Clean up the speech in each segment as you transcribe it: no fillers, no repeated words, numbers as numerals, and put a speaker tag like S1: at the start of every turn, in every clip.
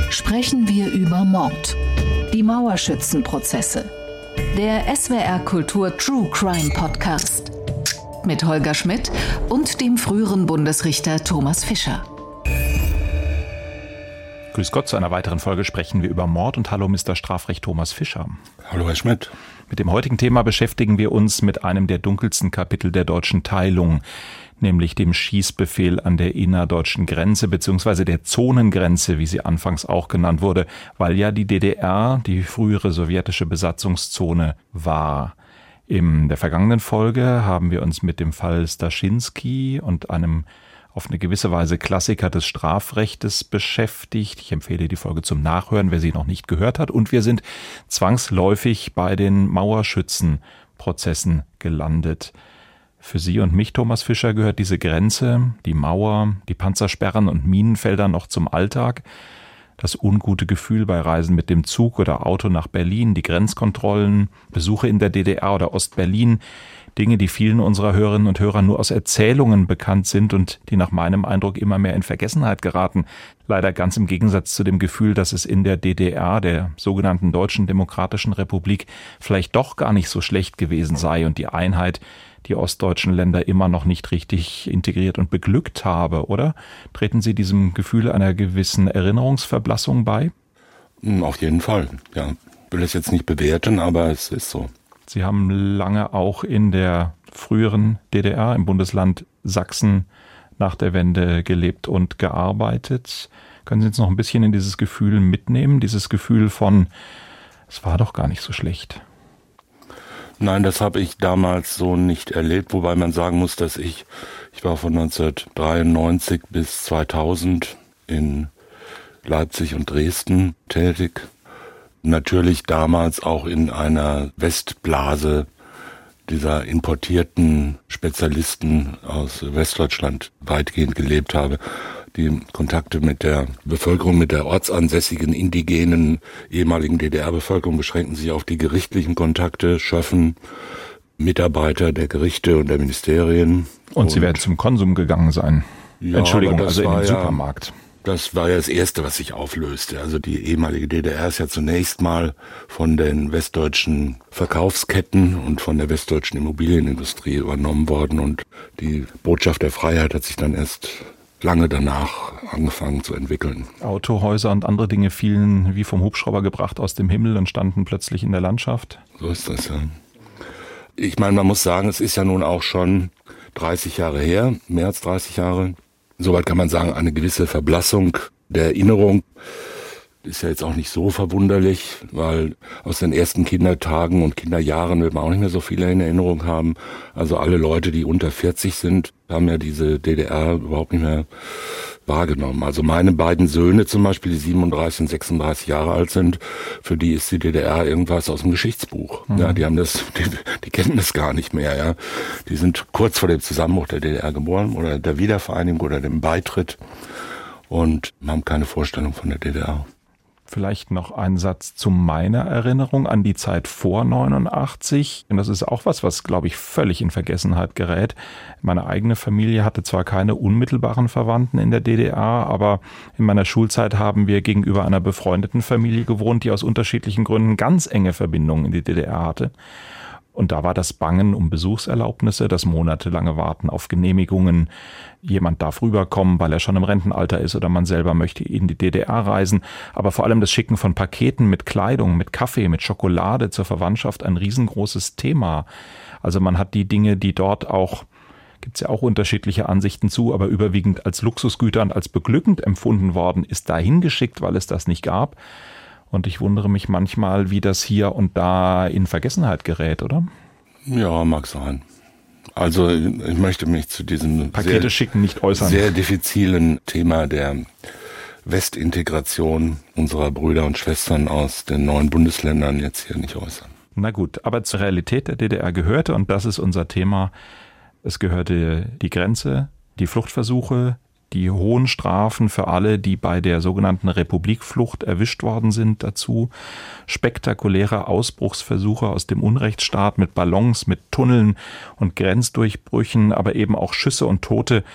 S1: sprechen wir über Mord. Die Mauerschützenprozesse. Der SWR Kultur True Crime Podcast. Mit Holger Schmidt und dem früheren Bundesrichter Thomas Fischer.
S2: Grüß Gott, zu einer weiteren Folge sprechen wir über Mord und hallo Mr. Strafrecht Thomas Fischer.
S3: Hallo Herr Schmidt.
S2: Mit dem heutigen Thema beschäftigen wir uns mit einem der dunkelsten Kapitel der deutschen Teilung, nämlich dem Schießbefehl an der innerdeutschen Grenze bzw. der Zonengrenze, wie sie anfangs auch genannt wurde, weil ja die DDR die frühere sowjetische Besatzungszone war. In der vergangenen Folge haben wir uns mit dem Fall Staschinski und einem auf eine gewisse Weise Klassiker des Strafrechtes beschäftigt. Ich empfehle die Folge zum Nachhören, wer sie noch nicht gehört hat. Und wir sind zwangsläufig bei den Mauerschützenprozessen gelandet. Für Sie und mich, Thomas Fischer, gehört diese Grenze, die Mauer, die Panzersperren und Minenfelder noch zum Alltag. Das ungute Gefühl bei Reisen mit dem Zug oder Auto nach Berlin, die Grenzkontrollen, Besuche in der DDR oder Ostberlin, Dinge, die vielen unserer Hörerinnen und Hörer nur aus Erzählungen bekannt sind und die nach meinem Eindruck immer mehr in Vergessenheit geraten. Leider ganz im Gegensatz zu dem Gefühl, dass es in der DDR, der sogenannten Deutschen Demokratischen Republik, vielleicht doch gar nicht so schlecht gewesen sei und die Einheit die ostdeutschen Länder immer noch nicht richtig integriert und beglückt habe, oder? Treten Sie diesem Gefühl einer gewissen Erinnerungsverblassung bei?
S3: Auf jeden Fall, ja. Ich will es jetzt nicht bewerten, aber es ist so.
S2: Sie haben lange auch in der früheren DDR, im Bundesland Sachsen, nach der Wende gelebt und gearbeitet. Können Sie uns noch ein bisschen in dieses Gefühl mitnehmen? Dieses Gefühl von, es war doch gar nicht so schlecht.
S3: Nein, das habe ich damals so nicht erlebt, wobei man sagen muss, dass ich war von 1993 bis 2000 in Leipzig und Dresden tätig. Natürlich damals auch in einer Westblase dieser importierten Spezialisten aus Westdeutschland weitgehend gelebt habe. Die Kontakte mit der Bevölkerung, mit der ortsansässigen, indigenen, ehemaligen DDR-Bevölkerung beschränken sich auf die gerichtlichen Kontakte, Schöffen, Mitarbeiter der Gerichte und der Ministerien.
S2: Und Sie werden zum Konsum gegangen sein.
S3: Ja,
S2: Entschuldigung, also in den Supermarkt.
S3: Das war ja das Erste, was sich auflöste. Also die ehemalige DDR ist ja zunächst mal von den westdeutschen Verkaufsketten und von der westdeutschen Immobilienindustrie übernommen worden. Und die Botschaft der Freiheit hat sich dann erst lange danach angefangen zu entwickeln.
S2: Autohäuser und andere Dinge fielen wie vom Hubschrauber gebracht aus dem Himmel und standen plötzlich in der Landschaft.
S3: So ist das, ja. Ich meine, man muss sagen, es ist ja nun auch schon 30 Jahre her, mehr als 30 Jahre. Soweit kann man sagen, eine gewisse Verblassung der Erinnerung ist ja jetzt auch nicht so verwunderlich, weil aus den ersten Kindertagen und Kinderjahren wird man auch nicht mehr so viele in Erinnerung haben. Also alle Leute, die unter 40 sind, haben ja diese DDR überhaupt nicht mehr wahrgenommen. Also meine beiden Söhne zum Beispiel, die 37 und 36 Jahre alt sind, für die ist die DDR irgendwas aus dem Geschichtsbuch. Mhm. Ja, die kennen das gar nicht mehr. Ja, die sind kurz vor dem Zusammenbruch der DDR geboren oder der Wiedervereinigung oder dem Beitritt und haben keine Vorstellung von der DDR.
S2: Vielleicht noch ein Satz zu meiner Erinnerung an die Zeit vor 89. Und das ist auch was, glaube ich, völlig in Vergessenheit gerät. Meine eigene Familie hatte zwar keine unmittelbaren Verwandten in der DDR, aber in meiner Schulzeit haben wir gegenüber einer befreundeten Familie gewohnt, die aus unterschiedlichen Gründen ganz enge Verbindungen in die DDR hatte. Und da war das Bangen um Besuchserlaubnisse, das monatelange Warten auf Genehmigungen. Jemand darf rüberkommen, weil er schon im Rentenalter ist oder man selber möchte in die DDR reisen. Aber vor allem das Schicken von Paketen mit Kleidung, mit Kaffee, mit Schokolade zur Verwandtschaft ein riesengroßes Thema. Also man hat die Dinge, die dort auch, gibt's ja auch unterschiedliche Ansichten zu, aber überwiegend als Luxusgüter und als beglückend empfunden worden, ist dahin geschickt, weil es das nicht gab. Und ich wundere mich manchmal, wie das hier und da in Vergessenheit gerät, oder?
S3: Ja, mag sein. Also ich möchte mich zu diesem
S2: Pakete schicken nicht äußern.
S3: Sehr diffizilen Thema der Westintegration unserer Brüder und Schwestern aus den neuen Bundesländern jetzt hier nicht äußern.
S2: Na gut, aber zur Realität der DDR gehörte, und das ist unser Thema, es gehörte die Grenze, die Fluchtversuche, die hohen Strafen für alle, die bei der sogenannten Republikflucht erwischt worden sind, dazu spektakuläre Ausbruchsversuche aus dem Unrechtsstaat mit Ballons, mit Tunneln und Grenzdurchbrüchen, aber eben auch Schüsse und Tote,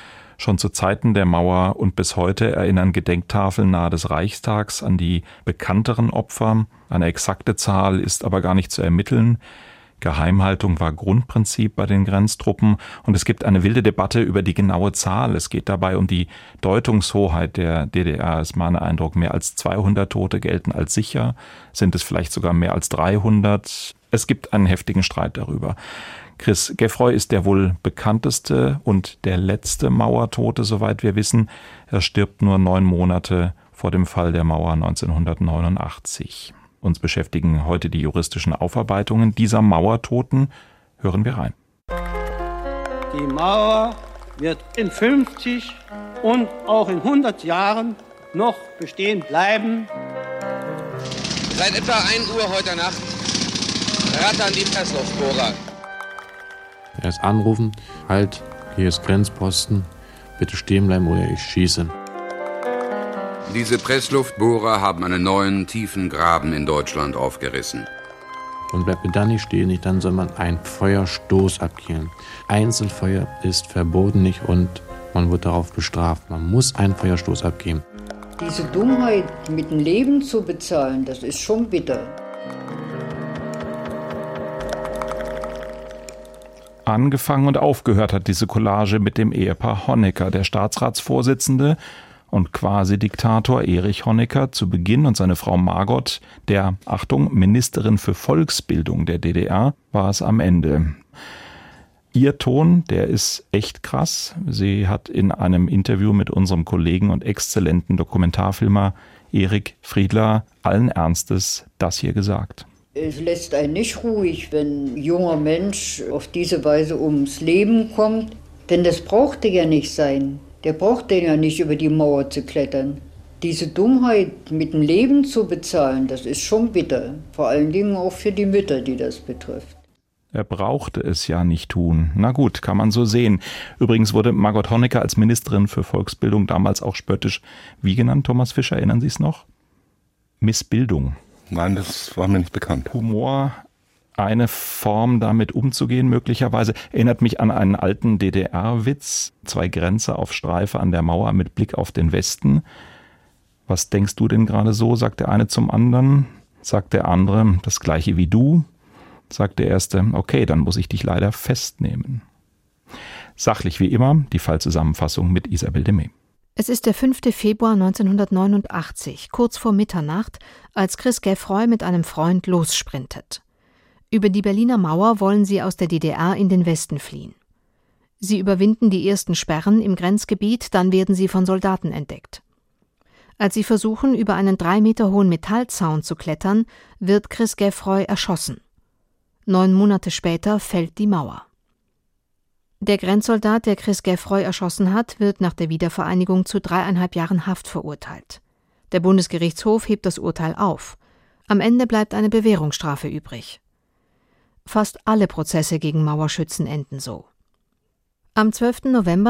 S2: Schon zu Zeiten der Mauer und bis heute erinnern Gedenktafeln nahe des Reichstags an die bekannteren Opfer. Eine exakte Zahl ist aber gar nicht zu ermitteln. Geheimhaltung war Grundprinzip bei den Grenztruppen und es gibt eine wilde Debatte über die genaue Zahl. Es geht dabei um die Deutungshoheit der DDR. Es ist mein Eindruck, mehr als 200 Tote gelten als sicher. Sind es vielleicht sogar mehr als 300? Es gibt einen heftigen Streit darüber. Chris Geffroy ist der wohl bekannteste und der letzte Mauertote, soweit wir wissen. Er stirbt nur 9 Monate vor dem Fall der Mauer 1989. Uns beschäftigen heute die juristischen Aufarbeitungen dieser Mauertoten. Hören wir rein.
S4: Die Mauer wird in 50 und auch in 100 Jahren noch bestehen bleiben.
S5: Seit etwa 1 Uhr heute Nacht rattern die Pressluftbohrer.
S6: Erst anrufen, halt, hier ist Grenzposten, bitte stehen bleiben oder ich schieße.
S7: Diese Pressluftbohrer haben einen neuen, tiefen Graben in Deutschland aufgerissen.
S6: Und bleibt mir da nicht stehen, dann soll man einen Feuerstoß abgeben. Einzelfeuer ist verboten nicht und man wird darauf bestraft. Man muss einen Feuerstoß abgeben.
S8: Diese Dummheit mit dem Leben zu bezahlen, das ist schon bitter.
S2: Angefangen und aufgehört hat diese Collage mit dem Ehepaar Honecker. Der Staatsratsvorsitzende und Quasi-Diktator Erich Honecker zu Beginn und seine Frau Margot, der, Achtung, Ministerin für Volksbildung der DDR, war es am Ende. Ihr Ton, der ist echt krass. Sie hat in einem Interview mit unserem Kollegen und exzellenten Dokumentarfilmer Erik Friedler allen Ernstes das hier gesagt.
S8: Es lässt einen nicht ruhig, wenn ein junger Mensch auf diese Weise ums Leben kommt. Denn das brauchte ja nicht sein. Der brauchte ja nicht über die Mauer zu klettern. Diese Dummheit mit dem Leben zu bezahlen, das ist schon bitter. Vor allen Dingen auch für die Mütter, die das betrifft.
S2: Er brauchte es ja nicht tun. Na gut, kann man so sehen. Übrigens wurde Margot Honecker als Ministerin für Volksbildung damals auch spöttisch, wie genannt, Thomas Fischer, erinnern Sie es noch? Missbildung.
S3: Nein, das war mir nicht bekannt.
S2: Humor, eine Form damit umzugehen möglicherweise, erinnert mich an einen alten DDR-Witz. 2 Grenzer auf Streife an der Mauer mit Blick auf den Westen. Was denkst du denn gerade so, sagt der eine zum anderen. Sagt der andere, das gleiche wie du. Sagt der erste, okay, dann muss ich dich leider festnehmen. Sachlich wie immer, die Fallzusammenfassung mit Isabel Demey.
S9: Es ist der 5. Februar 1989, kurz vor Mitternacht, als Chris Geffroy mit einem Freund lossprintet. Über die Berliner Mauer wollen sie aus der DDR in den Westen fliehen. Sie überwinden die ersten Sperren im Grenzgebiet, dann werden sie von Soldaten entdeckt. Als sie versuchen, über einen 3 Meter hohen Metallzaun zu klettern, wird Chris Geffroy erschossen. 9 Monate später fällt die Mauer. Der Grenzsoldat, der Chris Geffroy erschossen hat, wird nach der Wiedervereinigung zu 3,5 Jahren Haft verurteilt. Der Bundesgerichtshof hebt das Urteil auf. Am Ende bleibt eine Bewährungsstrafe übrig. Fast alle Prozesse gegen Mauerschützen enden so. Am 12. November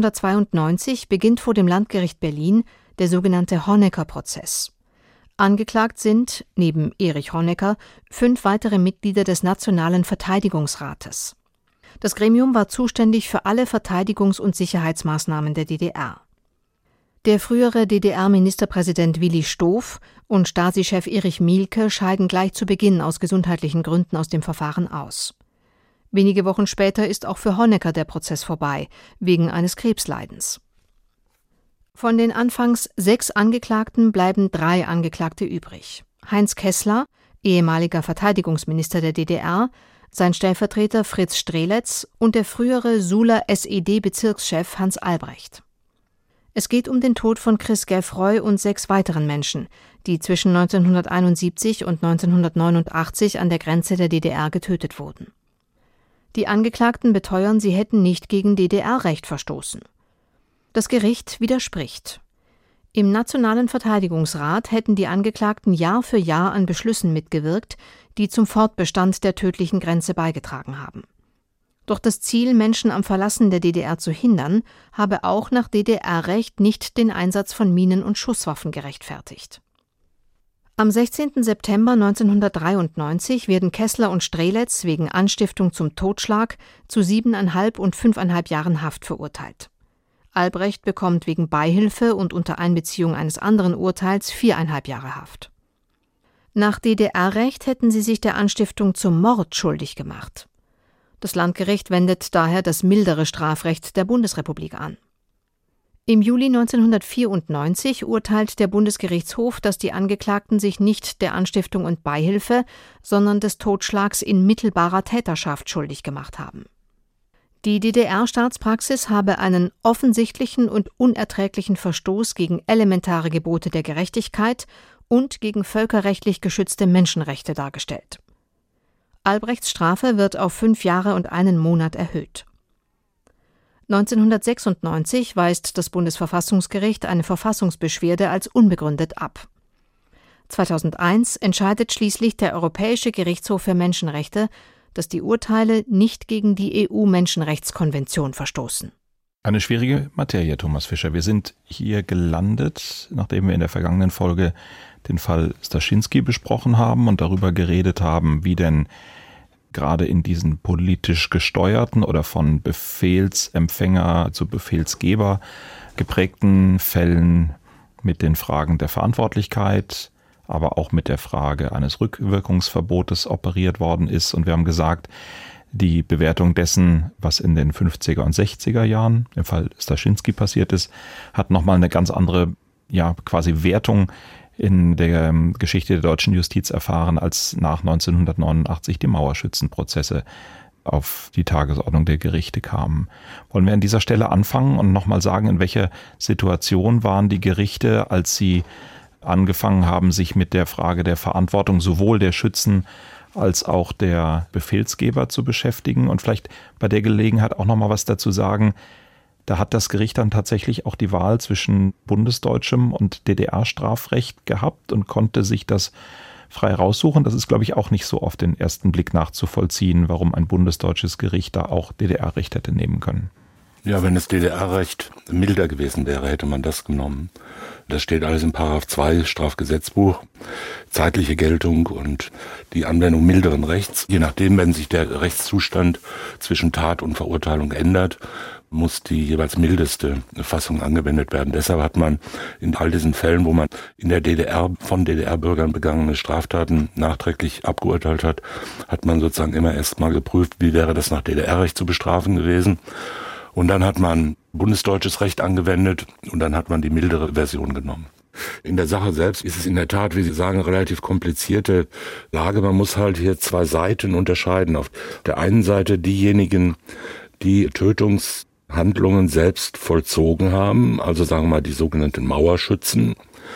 S9: 1992 beginnt vor dem Landgericht Berlin der sogenannte Honecker-Prozess. Angeklagt sind, neben Erich Honecker, 5 weitere Mitglieder des Nationalen Verteidigungsrates. Das Gremium war zuständig für alle Verteidigungs- und Sicherheitsmaßnahmen der DDR. Der frühere DDR-Ministerpräsident Willi Stoph und Stasi-Chef Erich Mielke scheiden gleich zu Beginn aus gesundheitlichen Gründen aus dem Verfahren aus. Wenige Wochen später ist auch für Honecker der Prozess vorbei, wegen eines Krebsleidens. Von den anfangs 6 Angeklagten bleiben 3 Angeklagte übrig. Heinz Kessler, ehemaliger Verteidigungsminister der DDR, sein Stellvertreter Fritz Streletz und der frühere Suhler SED-Bezirkschef Hans Albrecht. Es geht um den Tod von Chris Geffroy und 6 weiteren Menschen, die zwischen 1971 und 1989 an der Grenze der DDR getötet wurden. Die Angeklagten beteuern, sie hätten nicht gegen DDR-Recht verstoßen. Das Gericht widerspricht. Im Nationalen Verteidigungsrat hätten die Angeklagten Jahr für Jahr an Beschlüssen mitgewirkt, die zum Fortbestand der tödlichen Grenze beigetragen haben. Doch das Ziel, Menschen am Verlassen der DDR zu hindern, habe auch nach DDR-Recht nicht den Einsatz von Minen und Schusswaffen gerechtfertigt. Am 16. September 1993 werden Kessler und Streletz wegen Anstiftung zum Totschlag zu 7,5 und 5,5 Jahren Haft verurteilt. Albrecht bekommt wegen Beihilfe und unter Einbeziehung eines anderen Urteils 4,5 Jahre Haft. Nach DDR-Recht hätten sie sich der Anstiftung zum Mord schuldig gemacht. Das Landgericht wendet daher das mildere Strafrecht der Bundesrepublik an. Im Juli 1994 urteilt der Bundesgerichtshof, dass die Angeklagten sich nicht der Anstiftung und Beihilfe, sondern des Totschlags in mittelbarer Täterschaft schuldig gemacht haben. Die DDR-Staatspraxis habe einen offensichtlichen und unerträglichen Verstoß gegen elementare Gebote der Gerechtigkeit und gegen völkerrechtlich geschützte Menschenrechte dargestellt. Albrechts Strafe wird auf 5 Jahre und 1 Monat erhöht. 1996 weist das Bundesverfassungsgericht eine Verfassungsbeschwerde als unbegründet ab. 2001 entscheidet schließlich der Europäische Gerichtshof für Menschenrechte, dass die Urteile nicht gegen die EU-Menschenrechtskonvention verstoßen.
S2: Eine schwierige Materie, Thomas Fischer. Wir sind hier gelandet, nachdem wir in der vergangenen Folge den Fall Staschinski besprochen haben und darüber geredet haben, wie denn gerade in diesen politisch gesteuerten oder von Befehlsempfänger zu Befehlsgeber geprägten Fällen mit den Fragen der Verantwortlichkeit, aber auch mit der Frage eines Rückwirkungsverbotes operiert worden ist. Und wir haben gesagt, die Bewertung dessen, was in den 50er und 60er Jahren im Fall Staschinski passiert ist, hat nochmal eine ganz andere, quasi Wertung in der Geschichte der deutschen Justiz erfahren, als nach 1989 die Mauerschützenprozesse auf die Tagesordnung der Gerichte kamen. Wollen wir an dieser Stelle anfangen und nochmal sagen, in welcher Situation waren die Gerichte, als sie angefangen haben, sich mit der Frage der Verantwortung sowohl der Schützen als auch der Befehlsgeber zu beschäftigen und vielleicht bei der Gelegenheit auch nochmal was dazu sagen. Da hat das Gericht dann tatsächlich auch die Wahl zwischen bundesdeutschem und DDR-Strafrecht gehabt und konnte sich das frei raussuchen. Das ist, glaube ich, auch nicht so auf den ersten Blick nachzuvollziehen, warum ein bundesdeutsches Gericht da auch DDR-Recht hätte nehmen können.
S3: Ja, wenn das DDR-Recht milder gewesen wäre, hätte man das genommen. Das steht alles in § 2 Strafgesetzbuch. Zeitliche Geltung und die Anwendung milderen Rechts. Je nachdem, wenn sich der Rechtszustand zwischen Tat und Verurteilung ändert, muss die jeweils mildeste Fassung angewendet werden. Deshalb hat man in all diesen Fällen, wo man in der DDR von DDR-Bürgern begangene Straftaten nachträglich abgeurteilt hat, hat man sozusagen immer erst mal geprüft, wie wäre das nach DDR-Recht zu bestrafen gewesen. Und dann hat man bundesdeutsches Recht angewendet und dann hat man die mildere Version genommen. In der Sache selbst ist es in der Tat, wie Sie sagen, eine relativ komplizierte Lage. Man muss halt hier 2 Seiten unterscheiden. Auf der einen Seite diejenigen, die Tötungshandlungen selbst vollzogen haben, also sagen wir mal die sogenannten Mauerschützen,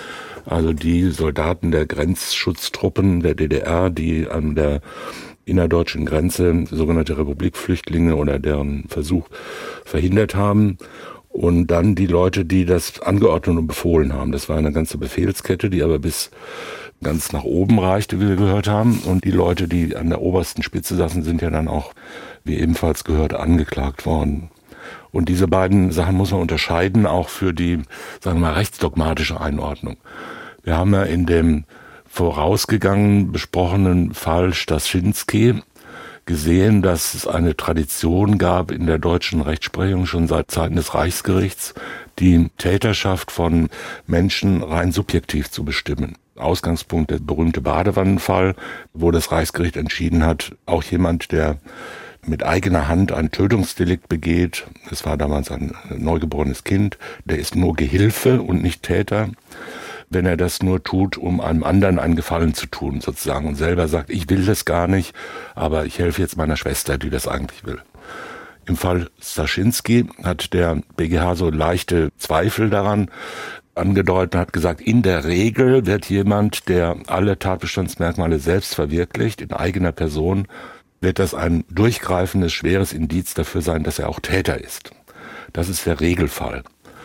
S3: also die Soldaten der Grenzschutztruppen der DDR, die an der innerdeutschen Grenze sogenannte Republikflüchtlinge oder deren Versuch verhindert haben. Und dann die Leute, die das angeordnet und befohlen haben. Das war eine ganze Befehlskette, die aber bis ganz nach oben reichte, wie wir gehört haben. Und die Leute, die an der obersten Spitze saßen, sind ja dann auch, wie ebenfalls gehört, angeklagt worden. Und diese beiden Sachen muss man unterscheiden, auch für die, sagen wir mal, rechtsdogmatische Einordnung. Wir haben ja in dem vorausgegangen besprochenen Fall Staschinski gesehen, dass es eine Tradition gab in der deutschen Rechtsprechung schon seit Zeiten des Reichsgerichts, die Täterschaft von Menschen rein subjektiv zu bestimmen. Ausgangspunkt der berühmte Badewannenfall, wo das Reichsgericht entschieden hat, auch jemand, der mit eigener Hand ein Tötungsdelikt begeht, es war damals ein neugeborenes Kind, der ist nur Gehilfe und nicht Täter, wenn er das nur tut, um einem anderen einen Gefallen zu tun, sozusagen, und selber sagt, ich will das gar nicht, aber ich helfe jetzt meiner Schwester, die das eigentlich will. Im Fall Staschinski hat der BGH so leichte Zweifel daran angedeutet und hat gesagt, in der Regel wird jemand, der alle Tatbestandsmerkmale selbst verwirklicht, in eigener Person, wird das ein durchgreifendes, schweres Indiz dafür sein, dass er auch Täter ist. Das ist der Regelfall.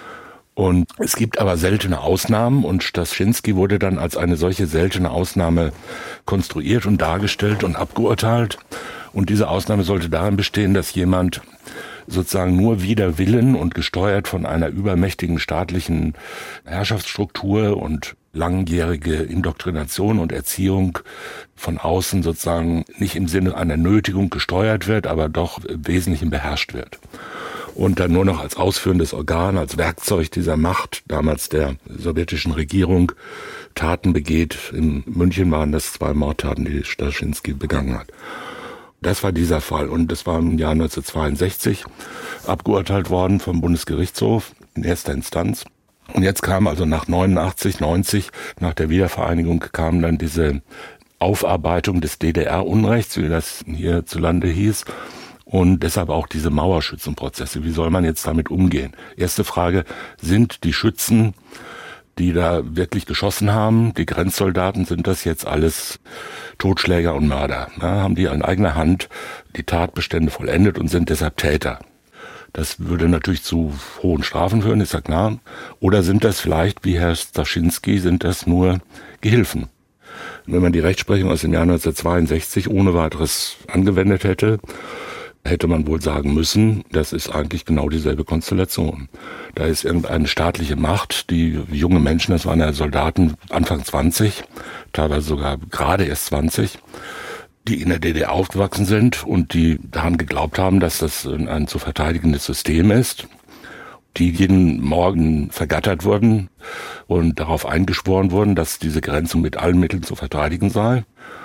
S3: Und es gibt aber seltene Ausnahmen und Staschinski wurde dann als eine solche seltene Ausnahme konstruiert und dargestellt und abgeurteilt. Und diese Ausnahme sollte darin bestehen, dass jemand sozusagen nur wider Willen und gesteuert von einer übermächtigen staatlichen Herrschaftsstruktur und langjährige Indoktrination und Erziehung von außen sozusagen nicht im Sinne einer Nötigung gesteuert wird, aber doch im Wesentlichen beherrscht wird. und dann nur noch als ausführendes Organ, als Werkzeug dieser Macht, damals der sowjetischen Regierung, Taten begeht. In München waren das 2 Mordtaten, die Starschinski begangen hat. Das war dieser Fall und das war im Jahr 1962 abgeurteilt worden vom Bundesgerichtshof in erster Instanz. Und jetzt kam also nach 89, 90, nach der Wiedervereinigung kam dann diese Aufarbeitung des DDR-Unrechts, wie das hierzulande hieß, und deshalb auch diese Mauerschützenprozesse. Wie soll man jetzt damit umgehen? Erste Frage, sind die Schützen, die da wirklich geschossen haben, die Grenzsoldaten, sind das jetzt alles Totschläger und Mörder? Ja, haben die an eigener Hand die Tatbestände vollendet und sind deshalb Täter? Das würde natürlich zu hohen Strafen führen, ist ja klar. Oder sind das vielleicht, wie Herr Starschinski, sind das nur Gehilfen? Wenn man die Rechtsprechung aus dem Jahr 1962 ohne weiteres angewendet hätte, hätte man wohl sagen müssen, das ist eigentlich genau dieselbe Konstellation. Da ist irgendeine staatliche Macht, die junge Menschen, das waren ja Soldaten Anfang 20, teilweise sogar gerade erst 20, die in der DDR aufgewachsen sind und die daran geglaubt haben, dass das ein zu verteidigendes System ist, die jeden Morgen vergattert wurden und darauf eingeschworen wurden, dass diese Grenze mit allen Mitteln zu verteidigen sei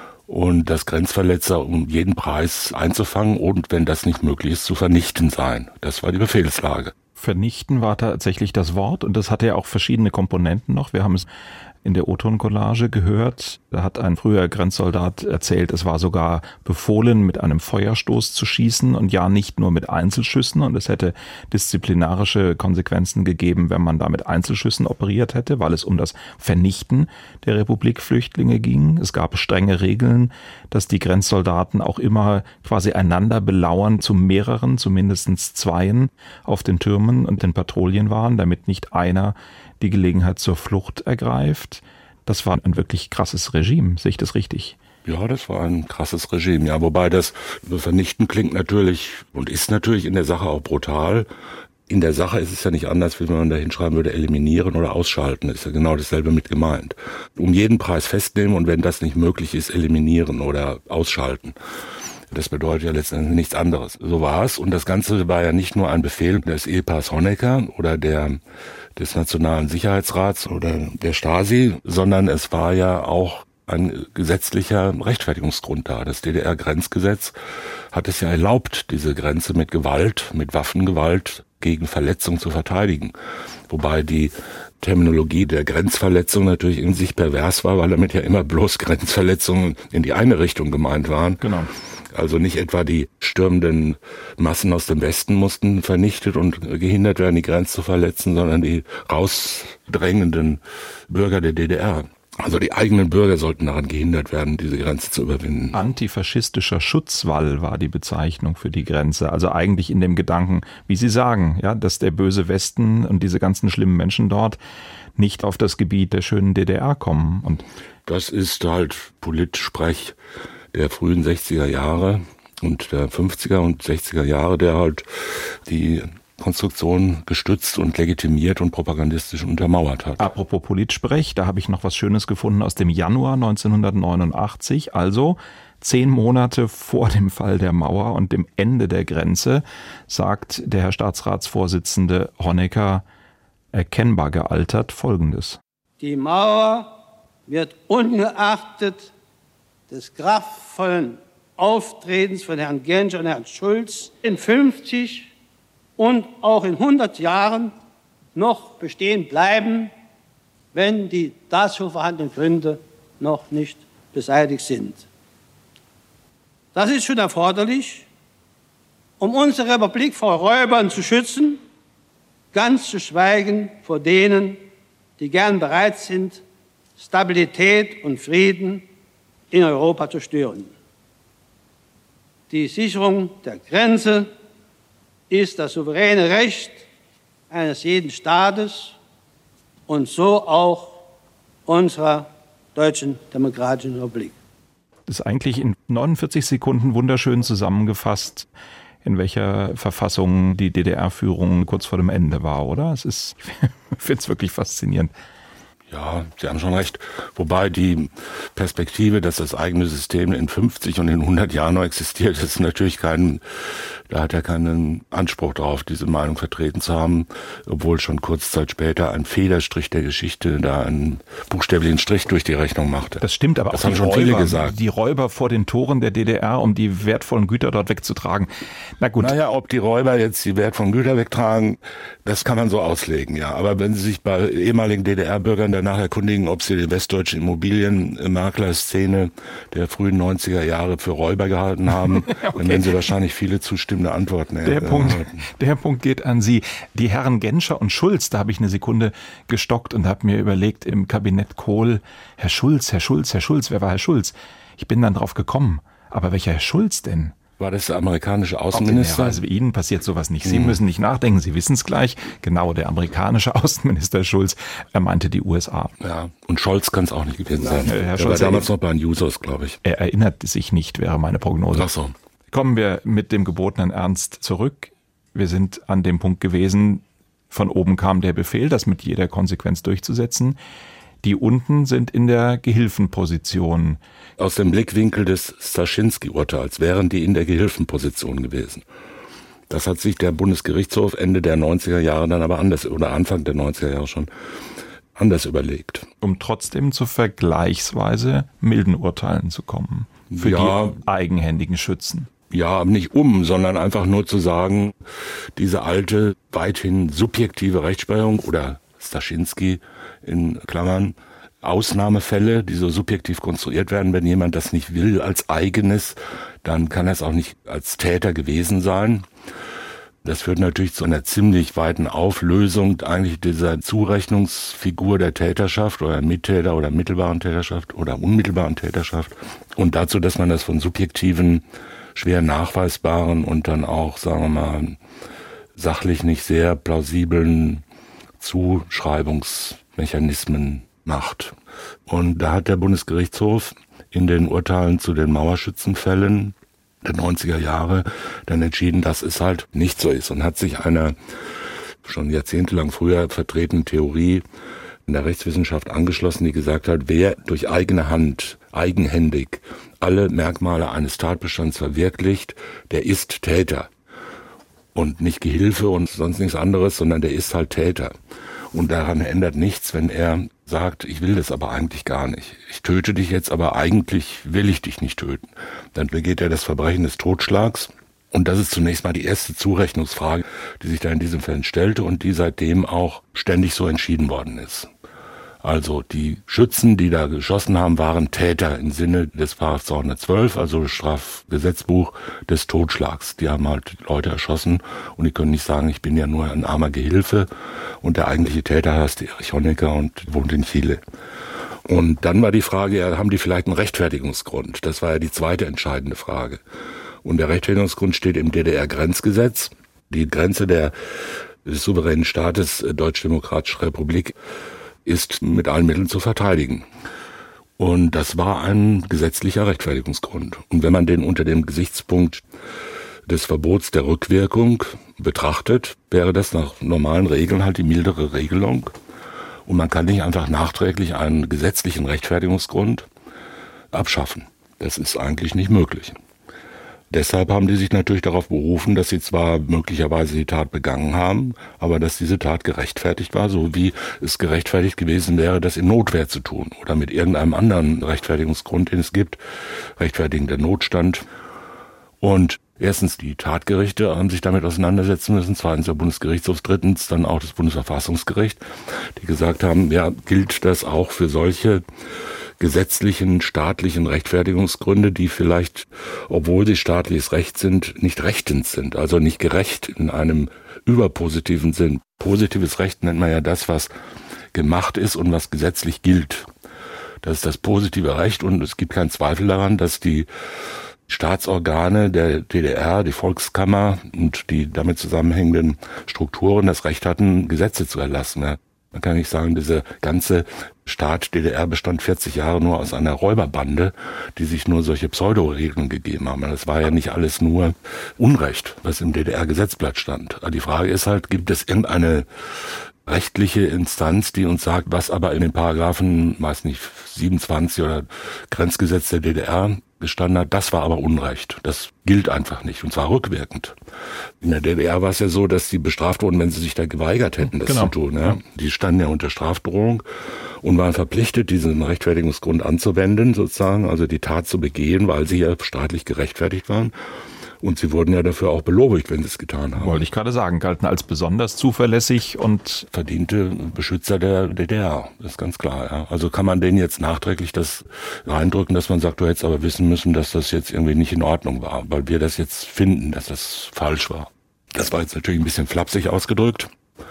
S3: und dass Grenzverletzer um jeden Preis einzufangen und, wenn das nicht möglich ist, zu vernichten seien. Das war die Befehlslage.
S2: Vernichten war tatsächlich das Wort und das hatte ja auch verschiedene Komponenten noch. Wir haben es in der O-Ton-Collage gehört. Da hat ein früher Grenzsoldat erzählt, es war sogar befohlen, mit einem Feuerstoß zu schießen und ja nicht nur mit Einzelschüssen. Und es hätte disziplinarische Konsequenzen gegeben, wenn man da mit Einzelschüssen operiert hätte, weil es um das Vernichten der Republikflüchtlinge ging. Es gab strenge Regeln, dass die Grenzsoldaten auch immer quasi einander belauern zu mehreren, zumindest zweien auf den Türmen und den Patrouillen waren, damit nicht einer die Gelegenheit zur Flucht ergreift. Das war ein wirklich krasses Regime, sehe ich das richtig?
S3: Ja, das war ein krasses Regime, ja. Wobei das Vernichten klingt natürlich und ist natürlich in der Sache auch brutal. In der Sache ist es ja nicht anders, wie wenn man da hinschreiben würde, eliminieren oder ausschalten. Ist ja genau dasselbe mit gemeint. Um jeden Preis festnehmen und wenn das nicht möglich ist, eliminieren oder ausschalten. Das bedeutet ja letztendlich nichts anderes. So war es. Und das Ganze war ja nicht nur ein Befehl des Ehepaars Honecker oder des Nationalen Sicherheitsrats oder der Stasi, sondern es war ja auch ein gesetzlicher Rechtfertigungsgrund da. Das DDR-Grenzgesetz hat es ja erlaubt, diese Grenze mit Gewalt, mit Waffengewalt gegen Verletzung zu verteidigen. Wobei die Terminologie der Grenzverletzung natürlich in sich pervers war, weil damit ja immer bloß Grenzverletzungen in die eine Richtung gemeint waren.
S2: Genau.
S3: Also nicht etwa die stürmenden Massen aus dem Westen mussten vernichtet und gehindert werden, die Grenze zu verletzen, sondern die rausdrängenden Bürger der DDR. Also die eigenen Bürger sollten daran gehindert werden, diese Grenze zu überwinden.
S2: Antifaschistischer Schutzwall war die Bezeichnung für die Grenze. Also eigentlich in dem Gedanken, wie Sie sagen, ja, dass der böse Westen und diese ganzen schlimmen Menschen dort nicht auf das Gebiet der schönen DDR kommen. Und
S3: das ist halt Politsprech der frühen 60er Jahre und der 50er und 60er Jahre, der halt die Konstruktion gestützt und legitimiert und propagandistisch untermauert hat.
S2: Apropos Politsprech, da habe ich noch was Schönes gefunden aus dem Januar 1989, also 10 Monate vor dem Fall der Mauer und dem Ende der Grenze, sagt der Herr Staatsratsvorsitzende Honecker, erkennbar gealtert, Folgendes.
S4: Die Mauer wird ungeachtet des kraftvollen Auftretens von Herrn Genscher und Herrn Schulz in 50 und auch in 100 Jahren noch bestehen bleiben, wenn die dazu vorhandenen Gründe noch nicht beseitigt sind. Das ist schon erforderlich, um unsere Republik vor Räubern zu schützen, ganz zu schweigen vor denen, die gern bereit sind, Stabilität und Frieden in Europa zu stören. Die Sicherung der Grenze ist das souveräne Recht eines jeden Staates und so auch unserer Deutschen Demokratischen Republik.
S2: Das ist eigentlich in 49 Sekunden wunderschön zusammengefasst, in welcher Verfassung die DDR-Führung kurz vor dem Ende war, oder? Ich finde es wirklich faszinierend.
S3: Ja, Sie haben schon recht. Wobei die Perspektive, dass das eigene System in 50 und in 100 Jahren noch existiert, ist natürlich da hat er keinen Anspruch drauf, diese Meinung vertreten zu haben, obwohl schon kurze Zeit später ein Federstrich der Geschichte da einen buchstäblichen Strich durch die Rechnung machte.
S2: Das stimmt, aber
S3: das
S2: auch
S3: haben schon viele gesagt.
S2: Die Räuber vor den Toren der DDR, um die wertvollen Güter dort wegzutragen. Na gut.
S3: Naja, ob die Räuber jetzt die wertvollen Güter wegtragen, das kann man so auslegen, ja. Aber wenn Sie sich bei ehemaligen DDR-Bürgern danach erkundigen, ob sie die westdeutsche Immobilienmaklerszene der frühen 90er Jahre für Räuber gehalten haben, okay, dann werden Sie wahrscheinlich viele zustimmende Antworten erhalten.
S2: Der Punkt geht an Sie. Die Herren Genscher und Schulz, da habe ich eine Sekunde gestockt und habe mir überlegt, im Kabinett Kohl, Herr Schulz, wer war Herr Schulz? Ich bin dann drauf gekommen. Aber welcher Herr Schulz denn?
S3: War das der amerikanische Außenminister?
S2: Also Ihnen passiert sowas nicht. Sie müssen nicht nachdenken, Sie wissen es gleich. Genau, der amerikanische Außenminister Schulz, er meinte die USA.
S3: Ja, und Scholz kann es auch nicht gewesen sein.
S2: Herr Scholz
S3: war damals noch bei den Users, glaube ich.
S2: Er erinnert sich nicht, wäre meine Prognose.
S3: Ach so.
S2: Kommen wir mit dem gebotenen Ernst zurück. Wir sind an dem Punkt gewesen, von oben kam der Befehl, das mit jeder Konsequenz durchzusetzen. Die unten sind in der Gehilfenposition.
S3: Aus dem Blickwinkel des Staschinski-Urteils wären die in der Gehilfenposition gewesen. Das hat sich der Bundesgerichtshof Ende der 90er Jahre dann aber anders, oder Anfang der 90er Jahre schon, anders überlegt.
S2: Um trotzdem zu vergleichsweise milden Urteilen zu kommen. Für die eigenhändigen Schützen.
S3: Ja, nicht sondern einfach nur zu sagen, diese alte, weithin subjektive Rechtsprechung oder Staschinski in Klammern, Ausnahmefälle, die so subjektiv konstruiert werden, wenn jemand das nicht will als eigenes, dann kann er es auch nicht als Täter gewesen sein. Das führt natürlich zu einer ziemlich weiten Auflösung eigentlich dieser Zurechnungsfigur der Täterschaft oder Mittäter oder mittelbaren Täterschaft oder unmittelbaren Täterschaft und dazu, dass man das von subjektiven, schwer nachweisbaren und dann auch, sagen wir mal, sachlich nicht sehr plausiblen Zuschreibungsmechanismen macht. Und da hat der Bundesgerichtshof in den Urteilen zu den Mauerschützenfällen der 90er Jahre dann entschieden, dass es halt nicht so ist und hat sich einer schon jahrzehntelang früher vertretenen Theorie in der Rechtswissenschaft angeschlossen, die gesagt hat, wer durch eigene Hand, eigenhändig alle Merkmale eines Tatbestands verwirklicht, der ist Täter. Und nicht Gehilfe und sonst nichts anderes, sondern der ist halt Täter. Und daran ändert nichts, wenn er sagt, ich will das aber eigentlich gar nicht. Ich töte dich jetzt, aber eigentlich will ich dich nicht töten. Dann begeht er das Verbrechen des Totschlags. Und das ist zunächst mal die erste Zurechnungsfrage, die sich da in diesen Fällen stellte und die seitdem auch ständig so entschieden worden ist. Also die Schützen, die da geschossen haben, waren Täter im Sinne des § 212, also Strafgesetzbuch des Totschlags. Die haben halt Leute erschossen und die können nicht sagen, ich bin ja nur ein armer Gehilfe und der eigentliche Täter heißt Erich Honecker und wohnt in Chile. Und dann war die Frage, ja, haben die vielleicht einen Rechtfertigungsgrund? Das war ja die zweite entscheidende Frage. Und der Rechtfertigungsgrund steht im DDR-Grenzgesetz. Die Grenze des souveränen Staates Deutsch-Demokratische Republik ist mit allen Mitteln zu verteidigen. Und das war ein gesetzlicher Rechtfertigungsgrund. Und wenn man den unter dem Gesichtspunkt des Verbots der Rückwirkung betrachtet, wäre das nach normalen Regeln halt die mildere Regelung. Und man kann nicht einfach nachträglich einen gesetzlichen Rechtfertigungsgrund abschaffen. Das ist eigentlich nicht möglich. Deshalb haben die sich natürlich darauf berufen, dass sie zwar möglicherweise die Tat begangen haben, aber dass diese Tat gerechtfertigt war, so wie es gerechtfertigt gewesen wäre, das in Notwehr zu tun oder mit irgendeinem anderen Rechtfertigungsgrund, den es gibt, rechtfertigender Notstand. Und erstens, die Tatgerichte haben sich damit auseinandersetzen müssen, zweitens der Bundesgerichtshof, drittens dann auch das Bundesverfassungsgericht, die gesagt haben, ja, gilt das auch für solche gesetzlichen, staatlichen Rechtfertigungsgründe, die vielleicht, obwohl sie staatliches Recht sind, nicht rechtens sind, also nicht gerecht in einem überpositiven Sinn. Positives Recht nennt man ja das, was gemacht ist und was gesetzlich gilt. Das ist das positive Recht und es gibt keinen Zweifel daran, dass die Staatsorgane der DDR, die Volkskammer und die damit zusammenhängenden Strukturen das Recht hatten, Gesetze zu erlassen. Man kann nicht sagen, dieser ganze Staat DDR bestand 40 Jahre nur aus einer Räuberbande, die sich nur solche Pseudo-Regeln gegeben haben. Das war ja nicht alles nur Unrecht, was im DDR-Gesetzblatt stand. Die Frage ist halt, gibt es irgendeine rechtliche Instanz, die uns sagt, was aber in den Paragraphen, weiß nicht, 27 oder Grenzgesetz der DDR gestanden hat, das war aber Unrecht. Das gilt einfach nicht, und zwar rückwirkend. In der DDR war es ja so, dass sie bestraft wurden, wenn sie sich da geweigert hätten, das zu tun. Ja. Die standen ja unter Strafdrohung und waren verpflichtet, diesen Rechtfertigungsgrund anzuwenden, sozusagen, also die Tat zu begehen, weil sie ja staatlich gerechtfertigt waren. Und sie wurden ja dafür auch belobigt, wenn sie es getan haben.
S2: Wollte ich gerade sagen, galten als besonders zuverlässig und
S3: verdiente Beschützer der DDR, das ist ganz klar. Ja. Also kann man denen jetzt nachträglich das reindrücken, dass man sagt, du hättest aber wissen müssen, dass das jetzt irgendwie nicht in Ordnung war, weil wir das jetzt finden, dass das falsch war. Das war jetzt natürlich ein bisschen flapsig ausgedrückt.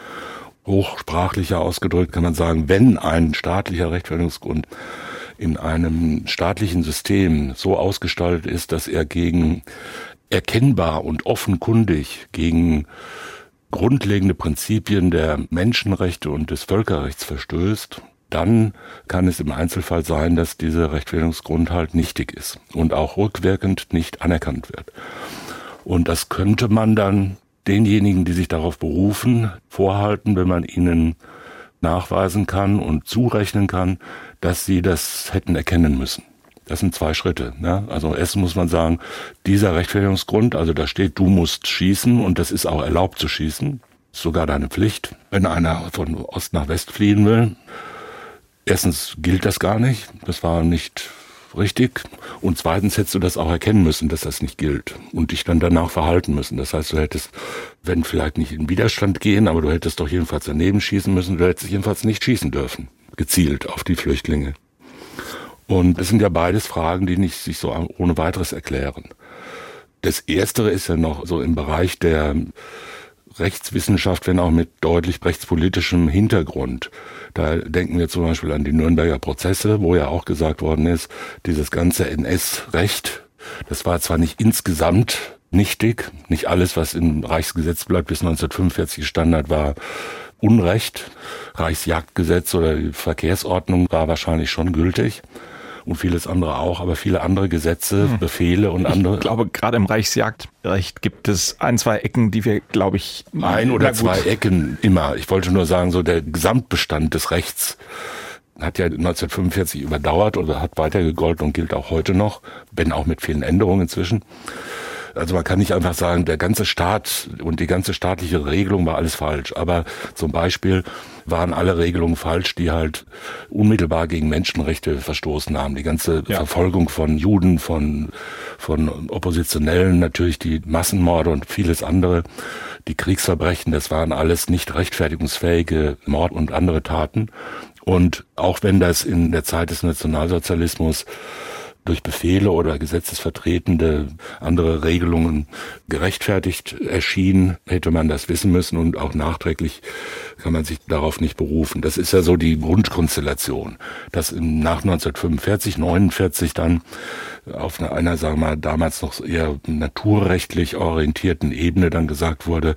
S3: Hochsprachlicher ausgedrückt kann man sagen, wenn ein staatlicher Rechtfertigungsgrund in einem staatlichen System so ausgestaltet ist, dass er gegen erkennbar und offenkundig gegen grundlegende Prinzipien der Menschenrechte und des Völkerrechts verstößt, dann kann es im Einzelfall sein, dass dieser Rechtfertigungsgrund halt nichtig ist und auch rückwirkend nicht anerkannt wird. Und das könnte man dann denjenigen, die sich darauf berufen, vorhalten, wenn man ihnen nachweisen kann und zurechnen kann, dass sie das hätten erkennen müssen. Das sind 2 Schritte. Ne? Also erst muss man sagen, dieser Rechtfertigungsgrund, also da steht, du musst schießen und das ist auch erlaubt zu schießen, ist sogar deine Pflicht. Wenn einer von Ost nach West fliehen will, erstens gilt das gar nicht, das war nicht richtig, und zweitens hättest du das auch erkennen müssen, dass das nicht gilt und dich dann danach verhalten müssen. Das heißt, du hättest, wenn vielleicht nicht in Widerstand gehen, aber du hättest doch jedenfalls daneben schießen müssen, du hättest jedenfalls nicht schießen dürfen, gezielt auf die Flüchtlinge. Und das sind ja beides Fragen, die nicht sich so ohne weiteres erklären. Das Erstere ist ja noch so im Bereich der Rechtswissenschaft, wenn auch mit deutlich rechtspolitischem Hintergrund. Da denken wir zum Beispiel an die Nürnberger Prozesse, wo ja auch gesagt worden ist, dieses ganze NS-Recht, das war zwar nicht insgesamt nichtig, nicht alles, was im Reichsgesetzblatt bis 1945 Standard war, Unrecht. Reichsjagdgesetz oder die Verkehrsordnung war wahrscheinlich schon gültig. Und vieles andere auch, aber viele andere Gesetze, Befehle und andere.
S2: Ich glaube, gerade im Reichsjagdrecht gibt es 1, 2 Ecken, die wir, glaube ich...
S3: 1 oder 2 Ecken immer. Ich wollte nur sagen, so der Gesamtbestand des Rechts hat ja 1945 überdauert oder hat weiter gegolten und gilt auch heute noch, wenn auch mit vielen Änderungen inzwischen. Also man kann nicht einfach sagen, der ganze Staat und die ganze staatliche Regelung war alles falsch. Aber zum Beispiel waren alle Regelungen falsch, die halt unmittelbar gegen Menschenrechte verstoßen haben. Die ganze Verfolgung von Juden, von Oppositionellen, natürlich die Massenmorde und vieles andere, die Kriegsverbrechen, das waren alles nicht rechtfertigungsfähige Mord und andere Taten. Und auch wenn das in der Zeit des Nationalsozialismus durch Befehle oder gesetzesvertretende andere Regelungen gerechtfertigt erschien, hätte man das wissen müssen, und auch nachträglich kann man sich darauf nicht berufen. Das ist ja so die Grundkonstellation, dass nach 1945, 49 dann auf einer, sagen wir mal, damals noch eher naturrechtlich orientierten Ebene dann gesagt wurde,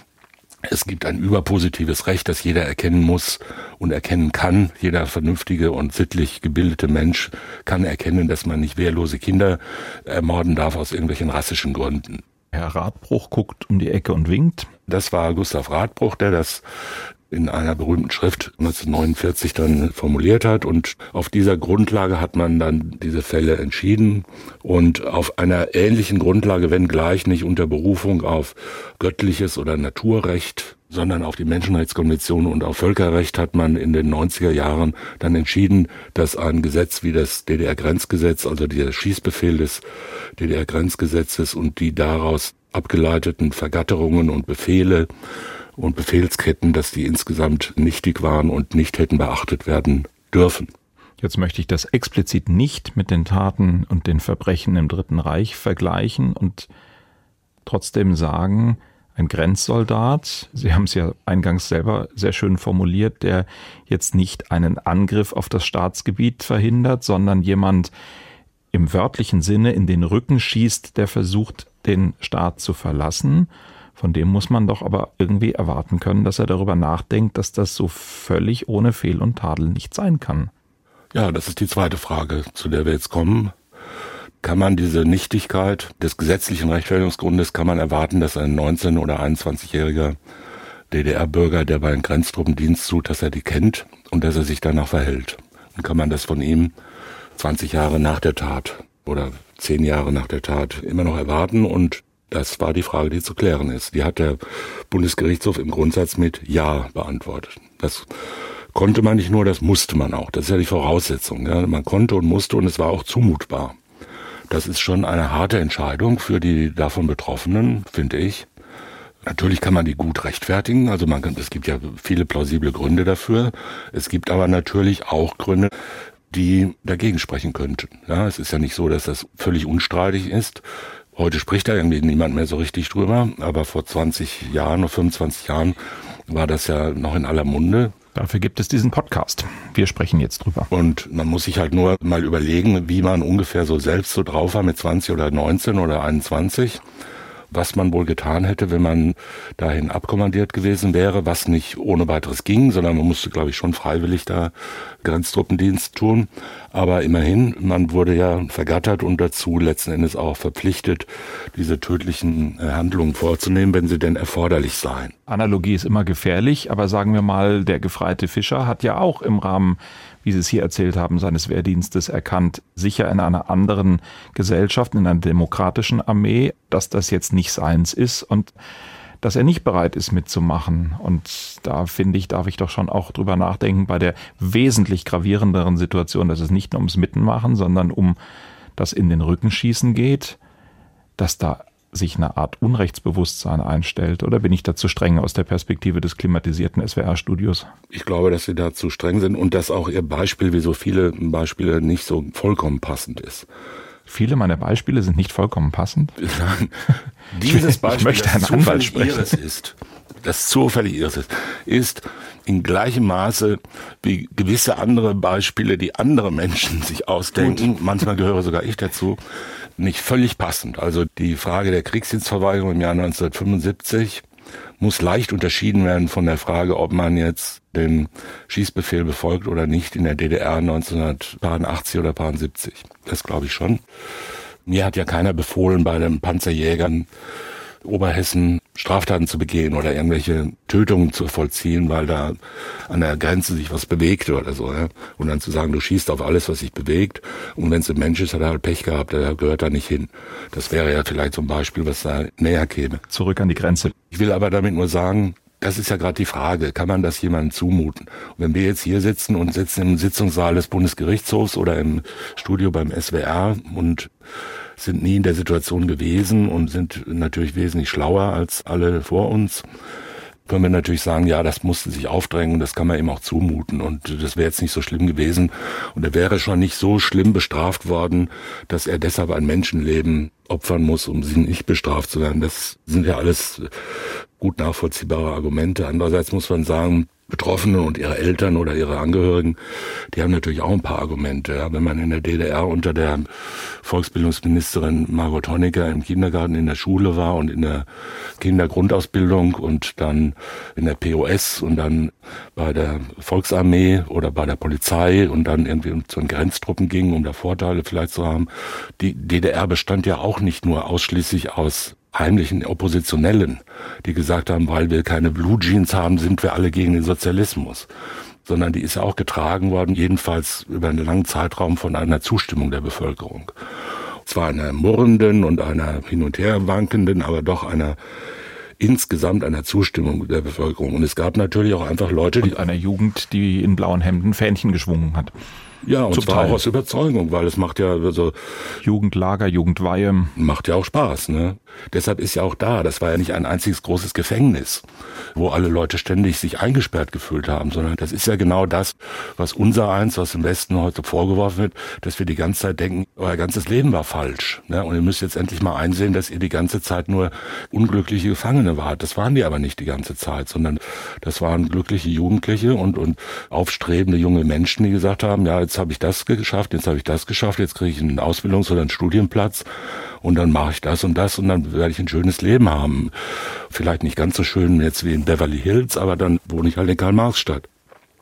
S3: es gibt ein überpositives Recht, das jeder erkennen muss und erkennen kann. Jeder vernünftige und sittlich gebildete Mensch kann erkennen, dass man nicht wehrlose Kinder ermorden darf aus irgendwelchen rassischen Gründen.
S2: Herr Radbruch guckt um die Ecke und winkt.
S3: Das war Gustav Radbruch, der das in einer berühmten Schrift 1949 dann formuliert hat, und auf dieser Grundlage hat man dann diese Fälle entschieden, und auf einer ähnlichen Grundlage, wenn gleich nicht unter Berufung auf göttliches oder Naturrecht, sondern auf die Menschenrechtskonvention und auf Völkerrecht, hat man in den 90er Jahren dann entschieden, dass ein Gesetz wie das DDR-Grenzgesetz, also der Schießbefehl des DDR-Grenzgesetzes und die daraus abgeleiteten Vergatterungen und Befehle und Befehlsketten, dass die insgesamt nichtig waren und nicht hätten beachtet werden dürfen.
S2: Jetzt möchte ich das explizit nicht mit den Taten und den Verbrechen im Dritten Reich vergleichen und trotzdem sagen, ein Grenzsoldat, Sie haben es ja eingangs selber sehr schön formuliert, der jetzt nicht einen Angriff auf das Staatsgebiet verhindert, sondern jemand im wörtlichen Sinne in den Rücken schießt, der versucht, den Staat zu verlassen. Von dem muss man doch aber irgendwie erwarten können, dass er darüber nachdenkt, dass das so völlig ohne Fehl und Tadel nicht sein kann.
S3: Ja, das ist die zweite Frage, zu der wir jetzt kommen. Kann man diese Nichtigkeit des gesetzlichen Rechtfertigungsgrundes, kann man erwarten, dass ein 19- oder 21-Jähriger DDR-Bürger, der bei einem Grenztruppendienst tut, dass er die kennt und dass er sich danach verhält. Dann kann man das von ihm 20 Jahre nach der Tat oder 10 Jahre nach der Tat immer noch erwarten, und das war die Frage, die zu klären ist. Die hat der Bundesgerichtshof im Grundsatz mit Ja beantwortet. Das konnte man nicht nur, das musste man auch. Das ist ja die Voraussetzung. Ja. Man konnte und musste, und es war auch zumutbar. Das ist schon eine harte Entscheidung für die davon Betroffenen, finde ich. Natürlich kann man die gut rechtfertigen. Also es gibt ja viele plausible Gründe dafür. Es gibt aber natürlich auch Gründe, die dagegen sprechen könnten. Ja, es ist ja nicht so, dass das völlig unstreitig ist. Heute spricht da irgendwie niemand mehr so richtig drüber, aber vor 20 Jahren oder 25 Jahren war das ja noch in aller Munde.
S2: Dafür gibt es diesen Podcast. Wir sprechen jetzt drüber.
S3: Und man muss sich halt nur mal überlegen, wie man ungefähr so selbst so drauf war mit 20 oder 19 oder 21. Was man wohl getan hätte, wenn man dahin abkommandiert gewesen wäre, was nicht ohne weiteres ging, sondern man musste, glaube ich, schon freiwillig da Grenztruppendienst tun. Aber immerhin, man wurde ja vergattert und dazu letzten Endes auch verpflichtet, diese tödlichen Handlungen vorzunehmen, wenn sie denn erforderlich seien.
S2: Analogie ist immer gefährlich, aber sagen wir mal, der gefreite Fischer hat ja auch im Rahmen, wie Sie es hier erzählt haben, seines Wehrdienstes erkannt, sicher in einer anderen Gesellschaft, in einer demokratischen Armee, dass das jetzt nicht seins ist und dass er nicht bereit ist mitzumachen. Und da finde ich, darf ich doch schon auch drüber nachdenken, bei der wesentlich gravierenderen Situation, dass es nicht nur ums Mitmachen, sondern um das in den Rücken schießen geht, dass da sich eine Art Unrechtsbewusstsein einstellt? Oder bin ich da zu streng aus der Perspektive des klimatisierten SWR-Studios?
S3: Ich glaube, dass Sie da zu streng sind und dass auch Ihr Beispiel, wie so viele Beispiele, nicht so vollkommen passend ist.
S2: Viele meiner Beispiele sind nicht vollkommen passend?
S3: Nein, dieses Beispiel, das zufällig Ihres ist, das zufällig Ihres ist in gleichem Maße wie gewisse andere Beispiele, die andere Menschen sich ausdenken, manchmal gehöre sogar ich dazu, nicht völlig passend. Also die Frage der Kriegsdienstverweigerung im Jahr 1975 muss leicht unterschieden werden von der Frage, ob man jetzt den Schießbefehl befolgt oder nicht in der DDR 1980 oder 70. Das glaube ich schon. Mir hat ja keiner befohlen, bei den Panzerjägern Oberhessen Straftaten zu begehen oder irgendwelche Tötungen zu vollziehen, weil da an der Grenze sich was bewegte oder so. Ja? Und dann zu sagen, du schießt auf alles, was sich bewegt, und wenn es ein Mensch ist, hat er halt Pech gehabt, der gehört da nicht hin. Das wäre ja vielleicht so ein Beispiel, was da näher käme.
S2: Zurück an die Grenze.
S3: Ich will aber damit nur sagen, das ist ja gerade die Frage, kann man das jemandem zumuten? Und wenn wir jetzt hier sitzen und sitzen im Sitzungssaal des Bundesgerichtshofs oder im Studio beim SWR und sind nie in der Situation gewesen und sind natürlich wesentlich schlauer als alle vor uns, können wir natürlich sagen, ja, das musste sich aufdrängen, das kann man ihm auch zumuten und das wäre jetzt nicht so schlimm gewesen und er wäre schon nicht so schlimm bestraft worden, dass er deshalb ein Menschenleben opfern muss, um sie nicht bestraft zu werden. Das sind ja alles gut nachvollziehbare Argumente. Andererseits muss man sagen, Betroffene und ihre Eltern oder ihre Angehörigen, die haben natürlich auch ein paar Argumente. Ja. Wenn man in der DDR unter der Volksbildungsministerin Margot Honecker im Kindergarten, in der Schule war und in der Kindergrundausbildung und dann in der POS und dann bei der Volksarmee oder bei der Polizei und dann irgendwie zu den Grenztruppen ging, um da Vorteile vielleicht zu haben. Die DDR bestand ja auch nicht nur ausschließlich aus heimlichen Oppositionellen, die gesagt haben, weil wir keine Blue Jeans haben, sind wir alle gegen den Sozialismus. Sondern die ist ja auch getragen worden, jedenfalls über einen langen Zeitraum von einer Zustimmung der Bevölkerung. Zwar einer murrenden und einer hin und her wankenden, aber doch insgesamt einer Zustimmung der Bevölkerung. Und es gab natürlich auch einfach Leute,
S2: die einer Jugend, die in blauen Hemden Fähnchen geschwungen hat.
S3: Ja, und zwar auch aus Überzeugung, weil es macht ja so
S2: Jugendlager, Jugendweihe.
S3: Macht ja auch Spaß, ne? Deshalb ist ja auch das war ja nicht ein einziges großes Gefängnis, wo alle Leute ständig sich eingesperrt gefühlt haben, sondern das ist ja genau das, was was im Westen heute vorgeworfen wird, dass wir die ganze Zeit denken, euer ganzes Leben war falsch, ne? Und ihr müsst jetzt endlich mal einsehen, dass ihr die ganze Zeit nur unglückliche Gefangene wart. Das waren die aber nicht die ganze Zeit, sondern das waren glückliche Jugendliche und aufstrebende junge Menschen, die gesagt haben, ja, jetzt habe ich das geschafft, jetzt kriege ich einen Ausbildungs- oder einen Studienplatz und dann mache ich das und dann werde ich ein schönes Leben haben. Vielleicht nicht ganz so schön jetzt wie in Beverly Hills, aber dann wohne ich halt in Karl-Marx-Stadt.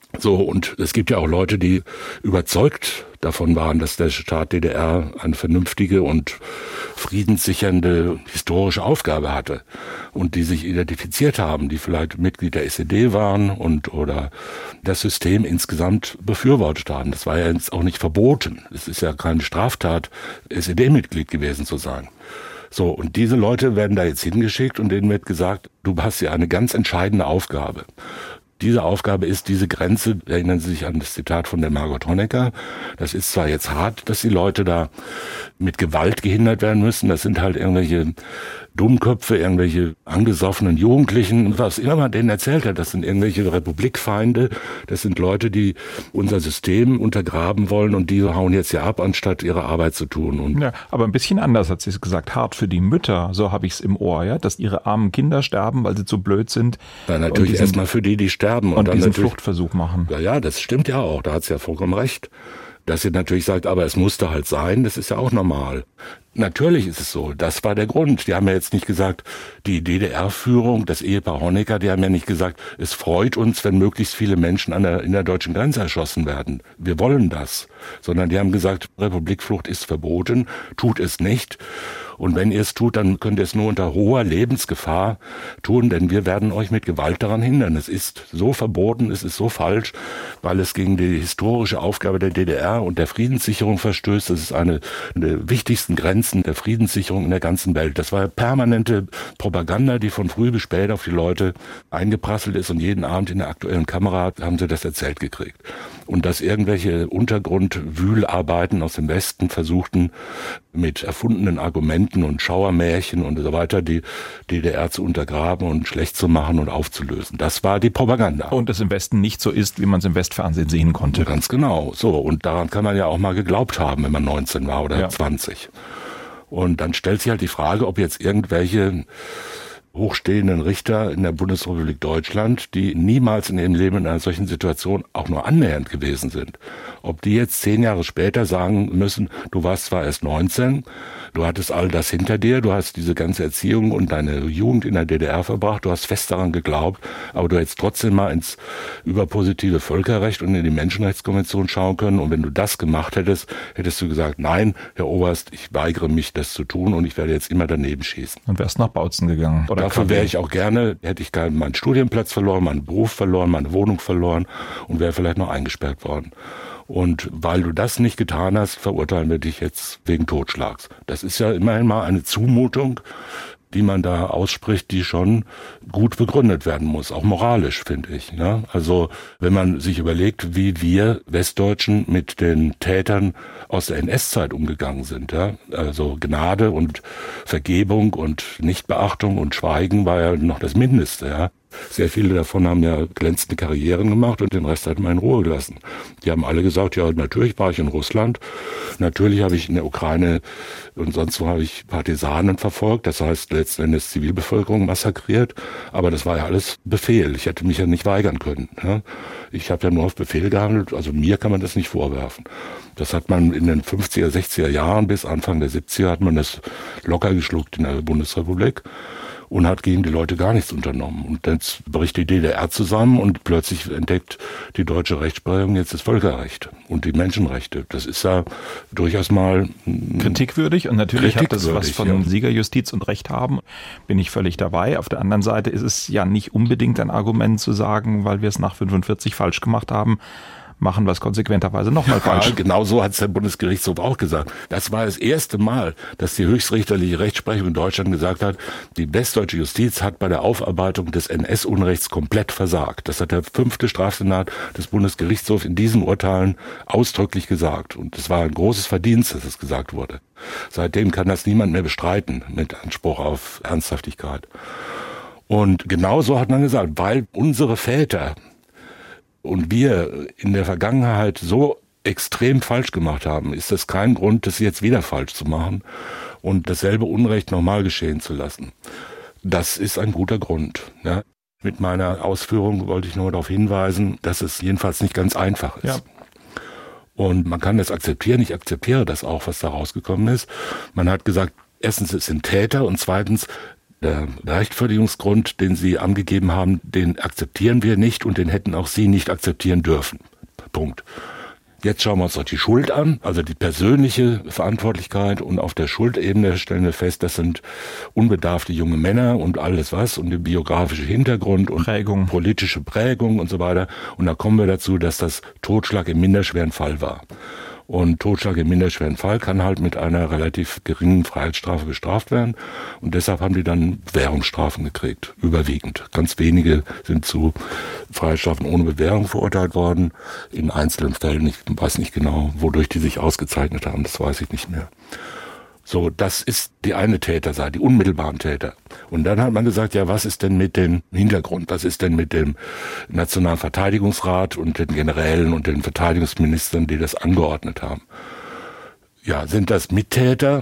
S3: So, und es gibt ja auch Leute, die überzeugt davon waren, dass der Staat DDR eine vernünftige und friedenssichernde historische Aufgabe hatte und die sich identifiziert haben, die vielleicht Mitglied der SED waren oder das System insgesamt befürwortet haben. Das war ja jetzt auch nicht verboten. Es ist ja keine Straftat, SED-Mitglied gewesen zu sein. So, und diese Leute werden da jetzt hingeschickt und denen wird gesagt, du hast ja eine ganz entscheidende Aufgabe. Diese Aufgabe ist diese Grenze, erinnern Sie sich an das Zitat von der Margot Honecker, das ist zwar jetzt hart, dass die Leute da mit Gewalt gehindert werden müssen, das sind halt irgendwelche Dummköpfe, irgendwelche angesoffenen Jugendlichen, was immer man denen erzählt hat, das sind irgendwelche Republikfeinde, das sind Leute, die unser System untergraben wollen und die hauen jetzt ja ab, anstatt ihre Arbeit zu tun. Und
S2: ja, aber ein bisschen anders hat sie es gesagt, hart für die Mütter, so habe ich es im Ohr, ja, dass ihre armen Kinder sterben, weil sie zu blöd sind.
S3: Ja, natürlich erstmal für die sterben.
S2: Und dann diesen Fluchtversuch machen.
S3: Ja, das stimmt ja auch, da hat sie ja vollkommen recht. Dass sie natürlich sagt, aber es musste halt sein, das ist ja auch normal. Natürlich ist es so, das war der Grund. Die haben ja jetzt nicht gesagt, die DDR-Führung, das Ehepaar Honecker, die haben ja nicht gesagt, es freut uns, wenn möglichst viele Menschen in der deutschen Grenze erschossen werden. Wir wollen das. Sondern die haben gesagt, Republikflucht ist verboten, tut es nicht. Und wenn ihr es tut, dann könnt ihr es nur unter hoher Lebensgefahr tun, denn wir werden euch mit Gewalt daran hindern. Es ist so verboten, es ist so falsch, weil es gegen die historische Aufgabe der DDR und der Friedenssicherung verstößt. Das ist eine der wichtigsten Grenzen der Friedenssicherung in der ganzen Welt. Das war permanente Propaganda, die von früh bis spät auf die Leute eingeprasselt ist und jeden Abend in der aktuellen Kamera haben sie das erzählt gekriegt. Und dass irgendwelche Untergrundwühlarbeiten aus dem Westen versuchten, mit erfundenen Argumenten und Schauermärchen und so weiter die DDR zu untergraben und schlecht zu machen und aufzulösen. Das war die Propaganda.
S2: Und es im Westen nicht so ist, wie man es im Westfernsehen sehen konnte.
S3: Ganz genau. So, und daran kann man ja auch mal geglaubt haben, wenn man 19 war oder 20. Und dann stellt sich halt die Frage, ob jetzt irgendwelche hochstehenden Richter in der Bundesrepublik Deutschland, die niemals in ihrem Leben in einer solchen Situation auch nur annähernd gewesen sind, ob die jetzt 10 Jahre später sagen müssen, du warst zwar erst 19, du hattest all das hinter dir, du hast diese ganze Erziehung und deine Jugend in der DDR verbracht, du hast fest daran geglaubt, aber du hättest trotzdem mal ins überpositive Völkerrecht und in die Menschenrechtskonvention schauen können und wenn du das gemacht hättest, hättest du gesagt, nein, Herr Oberst, ich weigere mich, das zu tun und ich werde jetzt immer daneben schießen.
S2: Und wärst nach Bautzen gegangen.
S3: Oder dafür wäre ich auch gerne, hätte ich meinen Studienplatz verloren, meinen Beruf verloren, meine Wohnung verloren und wäre vielleicht noch eingesperrt worden. Und weil du das nicht getan hast, verurteilen wir dich jetzt wegen Totschlags. Das ist ja immerhin mal eine Zumutung, die man da ausspricht, die schon gut begründet werden muss, auch moralisch, finde ich. Ja? Also wenn man sich überlegt, wie wir Westdeutschen mit den Tätern aus der NS-Zeit umgegangen sind. Ja? Also Gnade und Vergebung und Nichtbeachtung und Schweigen war ja noch das Mindeste. Ja? Sehr viele davon haben ja glänzende Karrieren gemacht und den Rest hat man in Ruhe gelassen. Die haben alle gesagt, ja, natürlich war ich in Russland, natürlich habe ich in der Ukraine und sonst wo habe ich Partisanen verfolgt, das heißt letzten Endes Zivilbevölkerung massakriert, aber das war ja alles Befehl, ich hätte mich ja nicht weigern können. Ja? Ich habe ja nur auf Befehl gehandelt, also mir kann man das nicht vorwerfen. Das hat man in den 50er, 60er Jahren bis Anfang der 70er hat man das locker geschluckt in der Bundesrepublik. Und hat gegen die Leute gar nichts unternommen. Und jetzt bricht die DDR zusammen und plötzlich entdeckt die deutsche Rechtsprechung jetzt das Völkerrecht und die Menschenrechte. Das ist ja durchaus mal
S2: kritikwürdig und natürlich hat das was von Siegerjustiz und Recht haben. Bin ich völlig dabei. Auf der anderen Seite ist es ja nicht unbedingt ein Argument zu sagen, weil wir es nach 45 falsch gemacht haben, machen wir es konsequenterweise nochmal falsch.
S3: Ja, genau so hat es der Bundesgerichtshof auch gesagt. Das war das erste Mal, dass die höchstrichterliche Rechtsprechung in Deutschland gesagt hat, die westdeutsche Justiz hat bei der Aufarbeitung des NS-Unrechts komplett versagt. Das hat der 5. Strafsenat des Bundesgerichtshofs in diesen Urteilen ausdrücklich gesagt. Und es war ein großes Verdienst, dass es gesagt wurde. Seitdem kann das niemand mehr bestreiten mit Anspruch auf Ernsthaftigkeit. Und genau so hat man gesagt, weil unsere Väter und wir in der Vergangenheit so extrem falsch gemacht haben, ist das kein Grund, das jetzt wieder falsch zu machen und dasselbe Unrecht nochmal geschehen zu lassen. Das ist ein guter Grund. Ja. Mit meiner Ausführung wollte ich nur darauf hinweisen, dass es jedenfalls nicht ganz einfach ist. Ja. Und man kann das akzeptieren. Ich akzeptiere das auch, was da rausgekommen ist. Man hat gesagt, erstens, es sind Täter und zweitens, Der Rechtfertigungsgrund, den Sie angegeben haben, den akzeptieren wir nicht und den hätten auch Sie nicht akzeptieren dürfen. Punkt. Jetzt schauen wir uns doch die Schuld an, also die persönliche Verantwortlichkeit, und auf der Schuldebene stellen wir fest, das sind unbedarfte junge Männer und alles was und der biografische Hintergrund und politische Prägung und so weiter. Und da kommen wir dazu, dass das Totschlag im minderschweren Fall war. Und Totschlag im minderschweren Fall kann halt mit einer relativ geringen Freiheitsstrafe bestraft werden. Und deshalb haben die dann Bewährungsstrafen gekriegt, überwiegend. Ganz wenige sind zu Freiheitsstrafen ohne Bewährung verurteilt worden. In einzelnen Fällen, ich weiß nicht genau, wodurch die sich ausgezeichnet haben, das weiß ich nicht mehr. So, das ist die eine Täterseite, die unmittelbaren Täter. Und dann hat man gesagt, ja, was ist denn mit dem Hintergrund? Was ist denn mit dem Nationalen Verteidigungsrat und den Generälen und den Verteidigungsministern, die das angeordnet haben? Ja, sind das Mittäter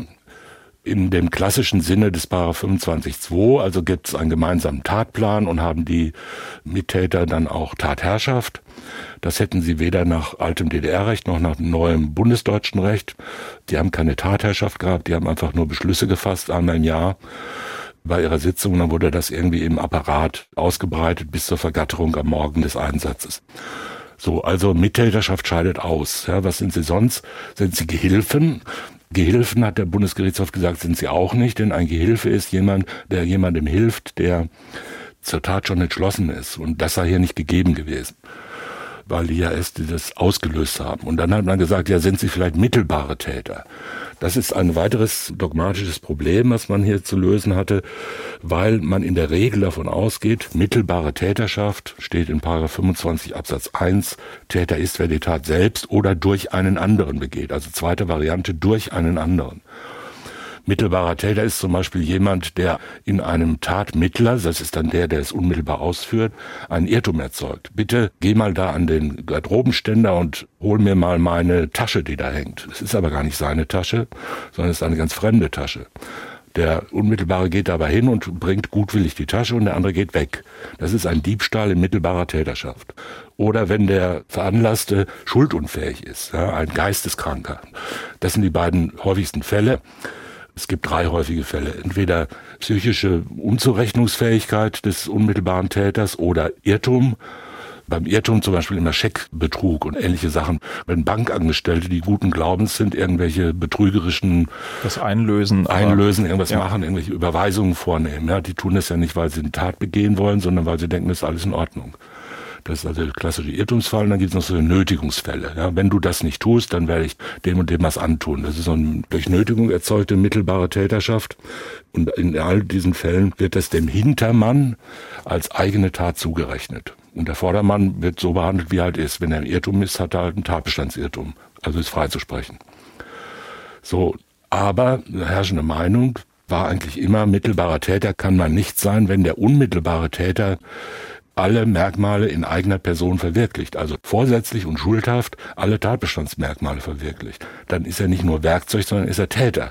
S3: in dem klassischen Sinne des § 25(2), also gibt es einen gemeinsamen Tatplan und haben die Mittäter dann auch Tatherrschaft? Das hätten sie weder nach altem DDR-Recht noch nach neuem bundesdeutschen Recht. Die haben keine Tatherrschaft gehabt, die haben einfach nur Beschlüsse gefasst, einmal im Jahr bei ihrer Sitzung, und dann wurde das irgendwie im Apparat ausgebreitet bis zur Vergatterung am Morgen des Einsatzes. So, also Mittäterschaft scheidet aus. Ja, was sind sie sonst? Sind sie Gehilfen? Gehilfen, hat der Bundesgerichtshof gesagt, sind sie auch nicht, denn ein Gehilfe ist jemand, der jemandem hilft, der zur Tat schon entschlossen ist. Und das sei hier nicht gegeben gewesen, weil die ja erst das ausgelöst haben. Und dann hat man gesagt, ja, sind sie vielleicht mittelbare Täter? Das ist ein weiteres dogmatisches Problem, was man hier zu lösen hatte, weil man in der Regel davon ausgeht, mittelbare Täterschaft steht in § 25 Absatz 1, Täter ist, wer die Tat selbst oder durch einen anderen begeht. Also zweite Variante, durch einen anderen. Mittelbarer Täter ist zum Beispiel jemand, der in einem Tatmittler, das ist dann der es unmittelbar ausführt, einen Irrtum erzeugt. Bitte geh mal da an den Garderobenständer und hol mir mal meine Tasche, die da hängt. Das ist aber gar nicht seine Tasche, sondern es ist eine ganz fremde Tasche. Der Unmittelbare geht dabei hin und bringt gutwillig die Tasche und der andere geht weg. Das ist ein Diebstahl in mittelbarer Täterschaft. Oder wenn der Veranlasste schuldunfähig ist, ja, ein Geisteskranker. Das sind die beiden häufigsten Fälle. Es gibt 3 häufige Fälle. Entweder psychische Unzurechnungsfähigkeit des unmittelbaren Täters oder Irrtum. Beim Irrtum zum Beispiel immer Scheckbetrug und ähnliche Sachen. Wenn Bankangestellte, die guten Glaubens sind, irgendwelche betrügerischen Einlösen, irgendwas machen, irgendwelche Überweisungen vornehmen. Ja, die tun das ja nicht, weil sie eine Tat begehen wollen, sondern weil sie denken, das ist alles in Ordnung. Das ist also der klassische Irrtumsfall. Und dann gibt es noch so Nötigungsfälle. Ja, wenn du das nicht tust, dann werde ich dem und dem was antun. Das ist so eine durch Nötigung erzeugte mittelbare Täterschaft. Und in all diesen Fällen wird das dem Hintermann als eigene Tat zugerechnet. Und der Vordermann wird so behandelt, wie er halt ist. Wenn er ein Irrtum ist, hat er halt einen Tatbestandsirrtum. Also ist freizusprechen. So, aber die herrschende Meinung war eigentlich immer, mittelbarer Täter kann man nicht sein, wenn der unmittelbare Täter alle Merkmale in eigener Person verwirklicht, also vorsätzlich und schuldhaft alle Tatbestandsmerkmale verwirklicht. Dann ist er nicht nur Werkzeug, sondern ist er Täter.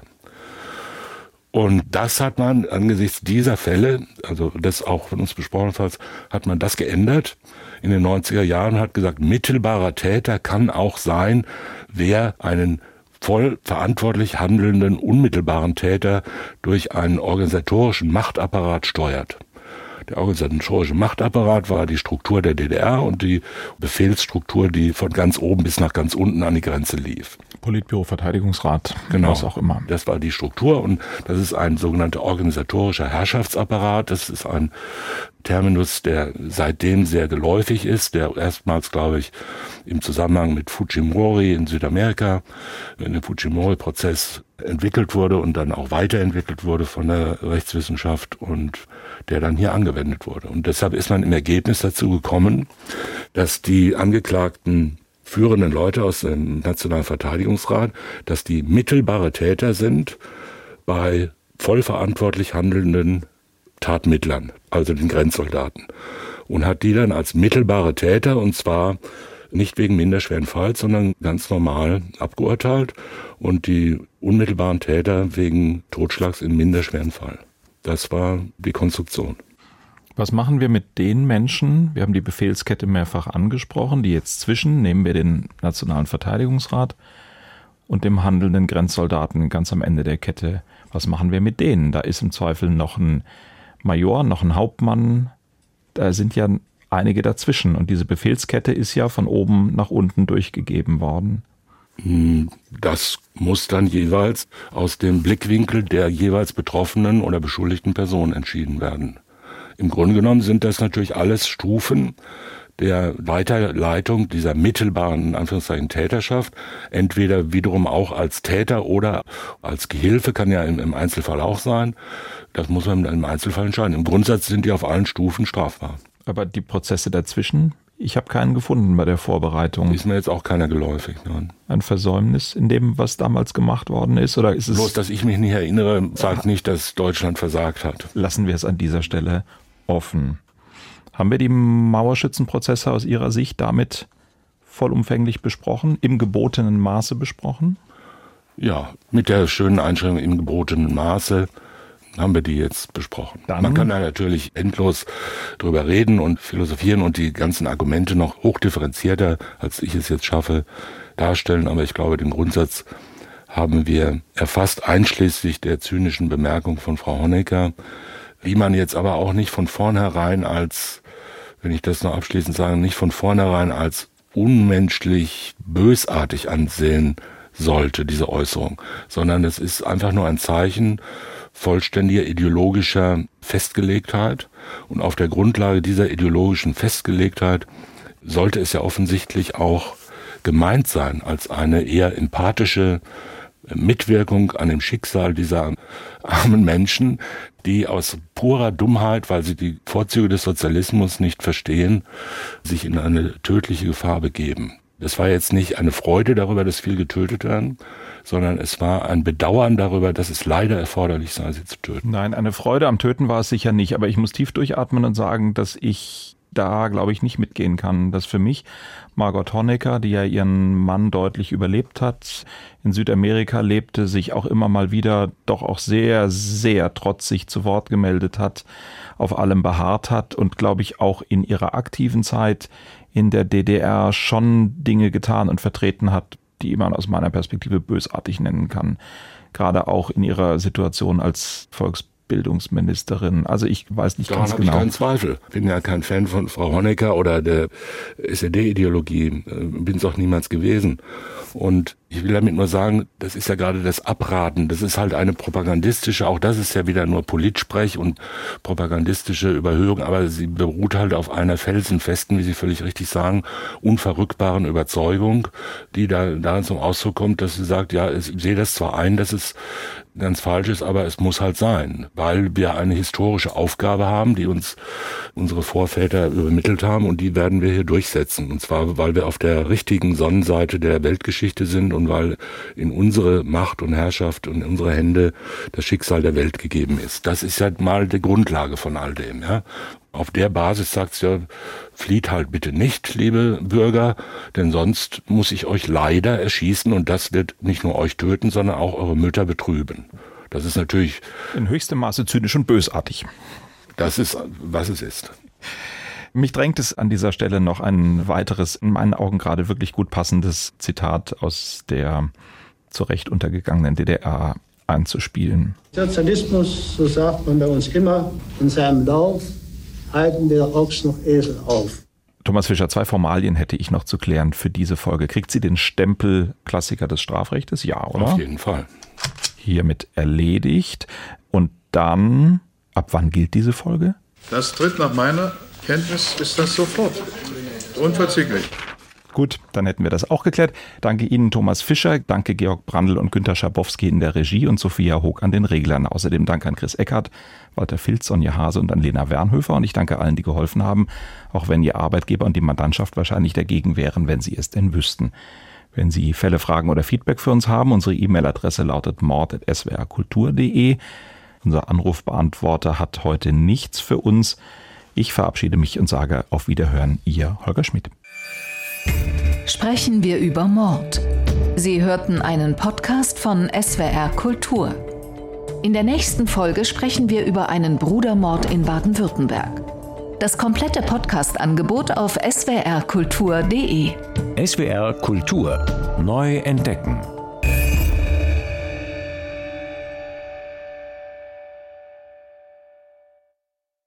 S3: Und das hat man angesichts dieser Fälle, also das auch von uns besprochen hat, hat man das geändert in den 90er Jahren und hat gesagt, mittelbarer Täter kann auch sein, wer einen voll verantwortlich handelnden unmittelbaren Täter durch einen organisatorischen Machtapparat steuert. Der organisatorische Machtapparat war die Struktur der DDR und die Befehlsstruktur, die von ganz oben bis nach ganz unten an die Grenze lief.
S2: Politbüro, Verteidigungsrat,
S3: genau,
S2: was auch immer.
S3: Das war die Struktur und das ist ein sogenannter organisatorischer Herrschaftsapparat. Das ist ein Terminus, der seitdem sehr geläufig ist, der erstmals, glaube ich, im Zusammenhang mit Fujimori in Südamerika, in dem Fujimori-Prozess entwickelt wurde und dann auch weiterentwickelt wurde von der Rechtswissenschaft und der dann hier angewendet wurde. Und deshalb ist man im Ergebnis dazu gekommen, dass die angeklagten führenden Leute aus dem Nationalen Verteidigungsrat, dass die mittelbare Täter sind bei vollverantwortlich handelnden Tatmittlern, also den Grenzsoldaten. Und hat die dann als mittelbare Täter, und zwar nicht wegen minderschweren Falls, sondern ganz normal abgeurteilt und die unmittelbaren Täter wegen Totschlags in minderschweren Fall. Das war die Konstruktion.
S2: Was machen wir mit den Menschen, wir haben die Befehlskette mehrfach angesprochen, die jetzt nehmen wir den Nationalen Verteidigungsrat und dem handelnden Grenzsoldaten ganz am Ende der Kette. Was machen wir mit denen? Da ist im Zweifel noch ein Major, noch ein Hauptmann. Da sind ja einige dazwischen. Und diese Befehlskette ist ja von oben nach unten durchgegeben worden.
S3: Das muss dann jeweils aus dem Blickwinkel der jeweils betroffenen oder beschuldigten Person entschieden werden. Im Grunde genommen sind das natürlich alles Stufen der Weiterleitung dieser mittelbaren, in Anführungszeichen, Täterschaft, entweder wiederum auch als Täter oder als Gehilfe, kann ja im Einzelfall auch sein. Das muss man im Einzelfall entscheiden. Im Grundsatz sind die auf allen Stufen strafbar.
S2: Aber die Prozesse dazwischen, ich habe keinen gefunden bei der Vorbereitung.
S3: Ist mir jetzt auch keiner geläufig. Nein.
S2: Ein Versäumnis in dem, was damals gemacht worden ist? Oder ist es
S3: bloß, dass ich mich nicht erinnere, sagt nicht, dass Deutschland versagt hat.
S2: Lassen wir es an dieser Stelle offen. Haben wir die Mauerschützenprozesse aus Ihrer Sicht damit vollumfänglich besprochen, im gebotenen Maße besprochen?
S3: Ja, mit der schönen Einschränkung im gebotenen Maße haben wir die jetzt besprochen. Man kann da natürlich endlos drüber reden und philosophieren und die ganzen Argumente noch hochdifferenzierter, als ich es jetzt schaffe, darstellen. Aber ich glaube, den Grundsatz haben wir erfasst, einschließlich der zynischen Bemerkung von Frau Honecker, die man jetzt aber auch nicht von vornherein als, wenn ich das noch abschließend sage, nicht von vornherein als unmenschlich bösartig ansehen sollte, diese Äußerung, sondern es ist einfach nur ein Zeichen vollständiger ideologischer Festgelegtheit. Und auf der Grundlage dieser ideologischen Festgelegtheit sollte es ja offensichtlich auch gemeint sein als eine eher empathische Mitwirkung an dem Schicksal dieser armen Menschen, die aus purer Dummheit, weil sie die Vorzüge des Sozialismus nicht verstehen, sich in eine tödliche Gefahr begeben. Das war jetzt nicht eine Freude darüber, dass viel getötet werden, sondern es war ein Bedauern darüber, dass es leider erforderlich sei, sie zu töten.
S2: Nein, eine Freude am Töten war es sicher nicht, aber ich muss tief durchatmen und sagen, dass ich da, glaube ich, nicht mitgehen kann. Dass für mich Margot Honecker, die ja ihren Mann deutlich überlebt hat, in Südamerika lebte, sich auch immer mal wieder doch auch sehr, sehr trotzig zu Wort gemeldet hat, auf allem beharrt hat und, glaube ich, auch in ihrer aktiven Zeit in der DDR schon Dinge getan und vertreten hat, die man aus meiner Perspektive bösartig nennen kann. Gerade auch in ihrer Situation als Volksbildungsministerin. Also ich weiß nicht ganz genau.
S3: Daran habe ich keinen Zweifel. Ich bin ja kein Fan von Frau Honecker oder der SED-Ideologie. Bin es auch niemals gewesen. Und ich will damit nur sagen, das ist ja gerade das Abraten. Das ist halt eine propagandistische, auch das ist ja wieder nur Politsprech und propagandistische Überhöhung, aber sie beruht halt auf einer felsenfesten, wie Sie völlig richtig sagen, unverrückbaren Überzeugung, die da darin zum Ausdruck kommt, dass sie sagt, ja, ich sehe das zwar ein, dass es ganz falsch ist, aber es muss halt sein, weil wir eine historische Aufgabe haben, die uns unsere Vorväter übermittelt haben und die werden wir hier durchsetzen. Und zwar, weil wir auf der richtigen Sonnenseite der Weltgeschichte sind und weil in unsere Macht und Herrschaft und in unsere Hände das Schicksal der Welt gegeben ist. Das ist ja mal die Grundlage von all dem, ja. Auf der Basis sagt sie ja, flieht halt bitte nicht, liebe Bürger, denn sonst muss ich euch leider erschießen und das wird nicht nur euch töten, sondern auch eure Mütter betrüben. Das ist natürlich
S2: in höchstem Maße zynisch und bösartig.
S3: Das ist, was es ist.
S2: Mich drängt es an dieser Stelle noch ein weiteres, in meinen Augen gerade wirklich gut passendes Zitat aus der zu Recht untergegangenen DDR einzuspielen.
S4: Sozialismus, so sagt man bei uns immer, in seinem Lauf halten weder Ochs noch Esel auf.
S2: Thomas Fischer, 2 Formalien hätte ich noch zu klären für diese Folge. Kriegt sie den Stempel Klassiker des Strafrechtes? Ja, oder?
S3: Auf jeden Fall.
S2: Hiermit erledigt. Und dann, ab wann gilt diese Folge?
S10: Das tritt nach meiner Kenntnis, ist das sofort. Unverzüglich.
S2: Gut, dann hätten wir das auch geklärt. Danke Ihnen, Thomas Fischer. Danke Georg Brandl und Günter Schabowski in der Regie und Sophia Hoog an den Reglern. Außerdem Dank an Chris Eckhardt, Walter Filz, Sonja Hase und an Lena Wernhöfer. Und ich danke allen, die geholfen haben, auch wenn Ihr Arbeitgeber und die Mandantschaft wahrscheinlich dagegen wären, wenn sie es denn wüssten. Wenn Sie Fälle, Fragen oder Feedback für uns haben, unsere E-Mail-Adresse lautet mord@swrkultur.de. Unser Anrufbeantworter hat heute nichts für uns. Ich verabschiede mich und sage auf Wiederhören, Ihr Holger Schmidt.
S1: Sprechen wir über Mord. Sie hörten einen Podcast von SWR Kultur. In der nächsten Folge sprechen wir über einen Brudermord in Baden-Württemberg. Das komplette Podcast-Angebot auf swrkultur.de.
S11: SWR Kultur neu entdecken.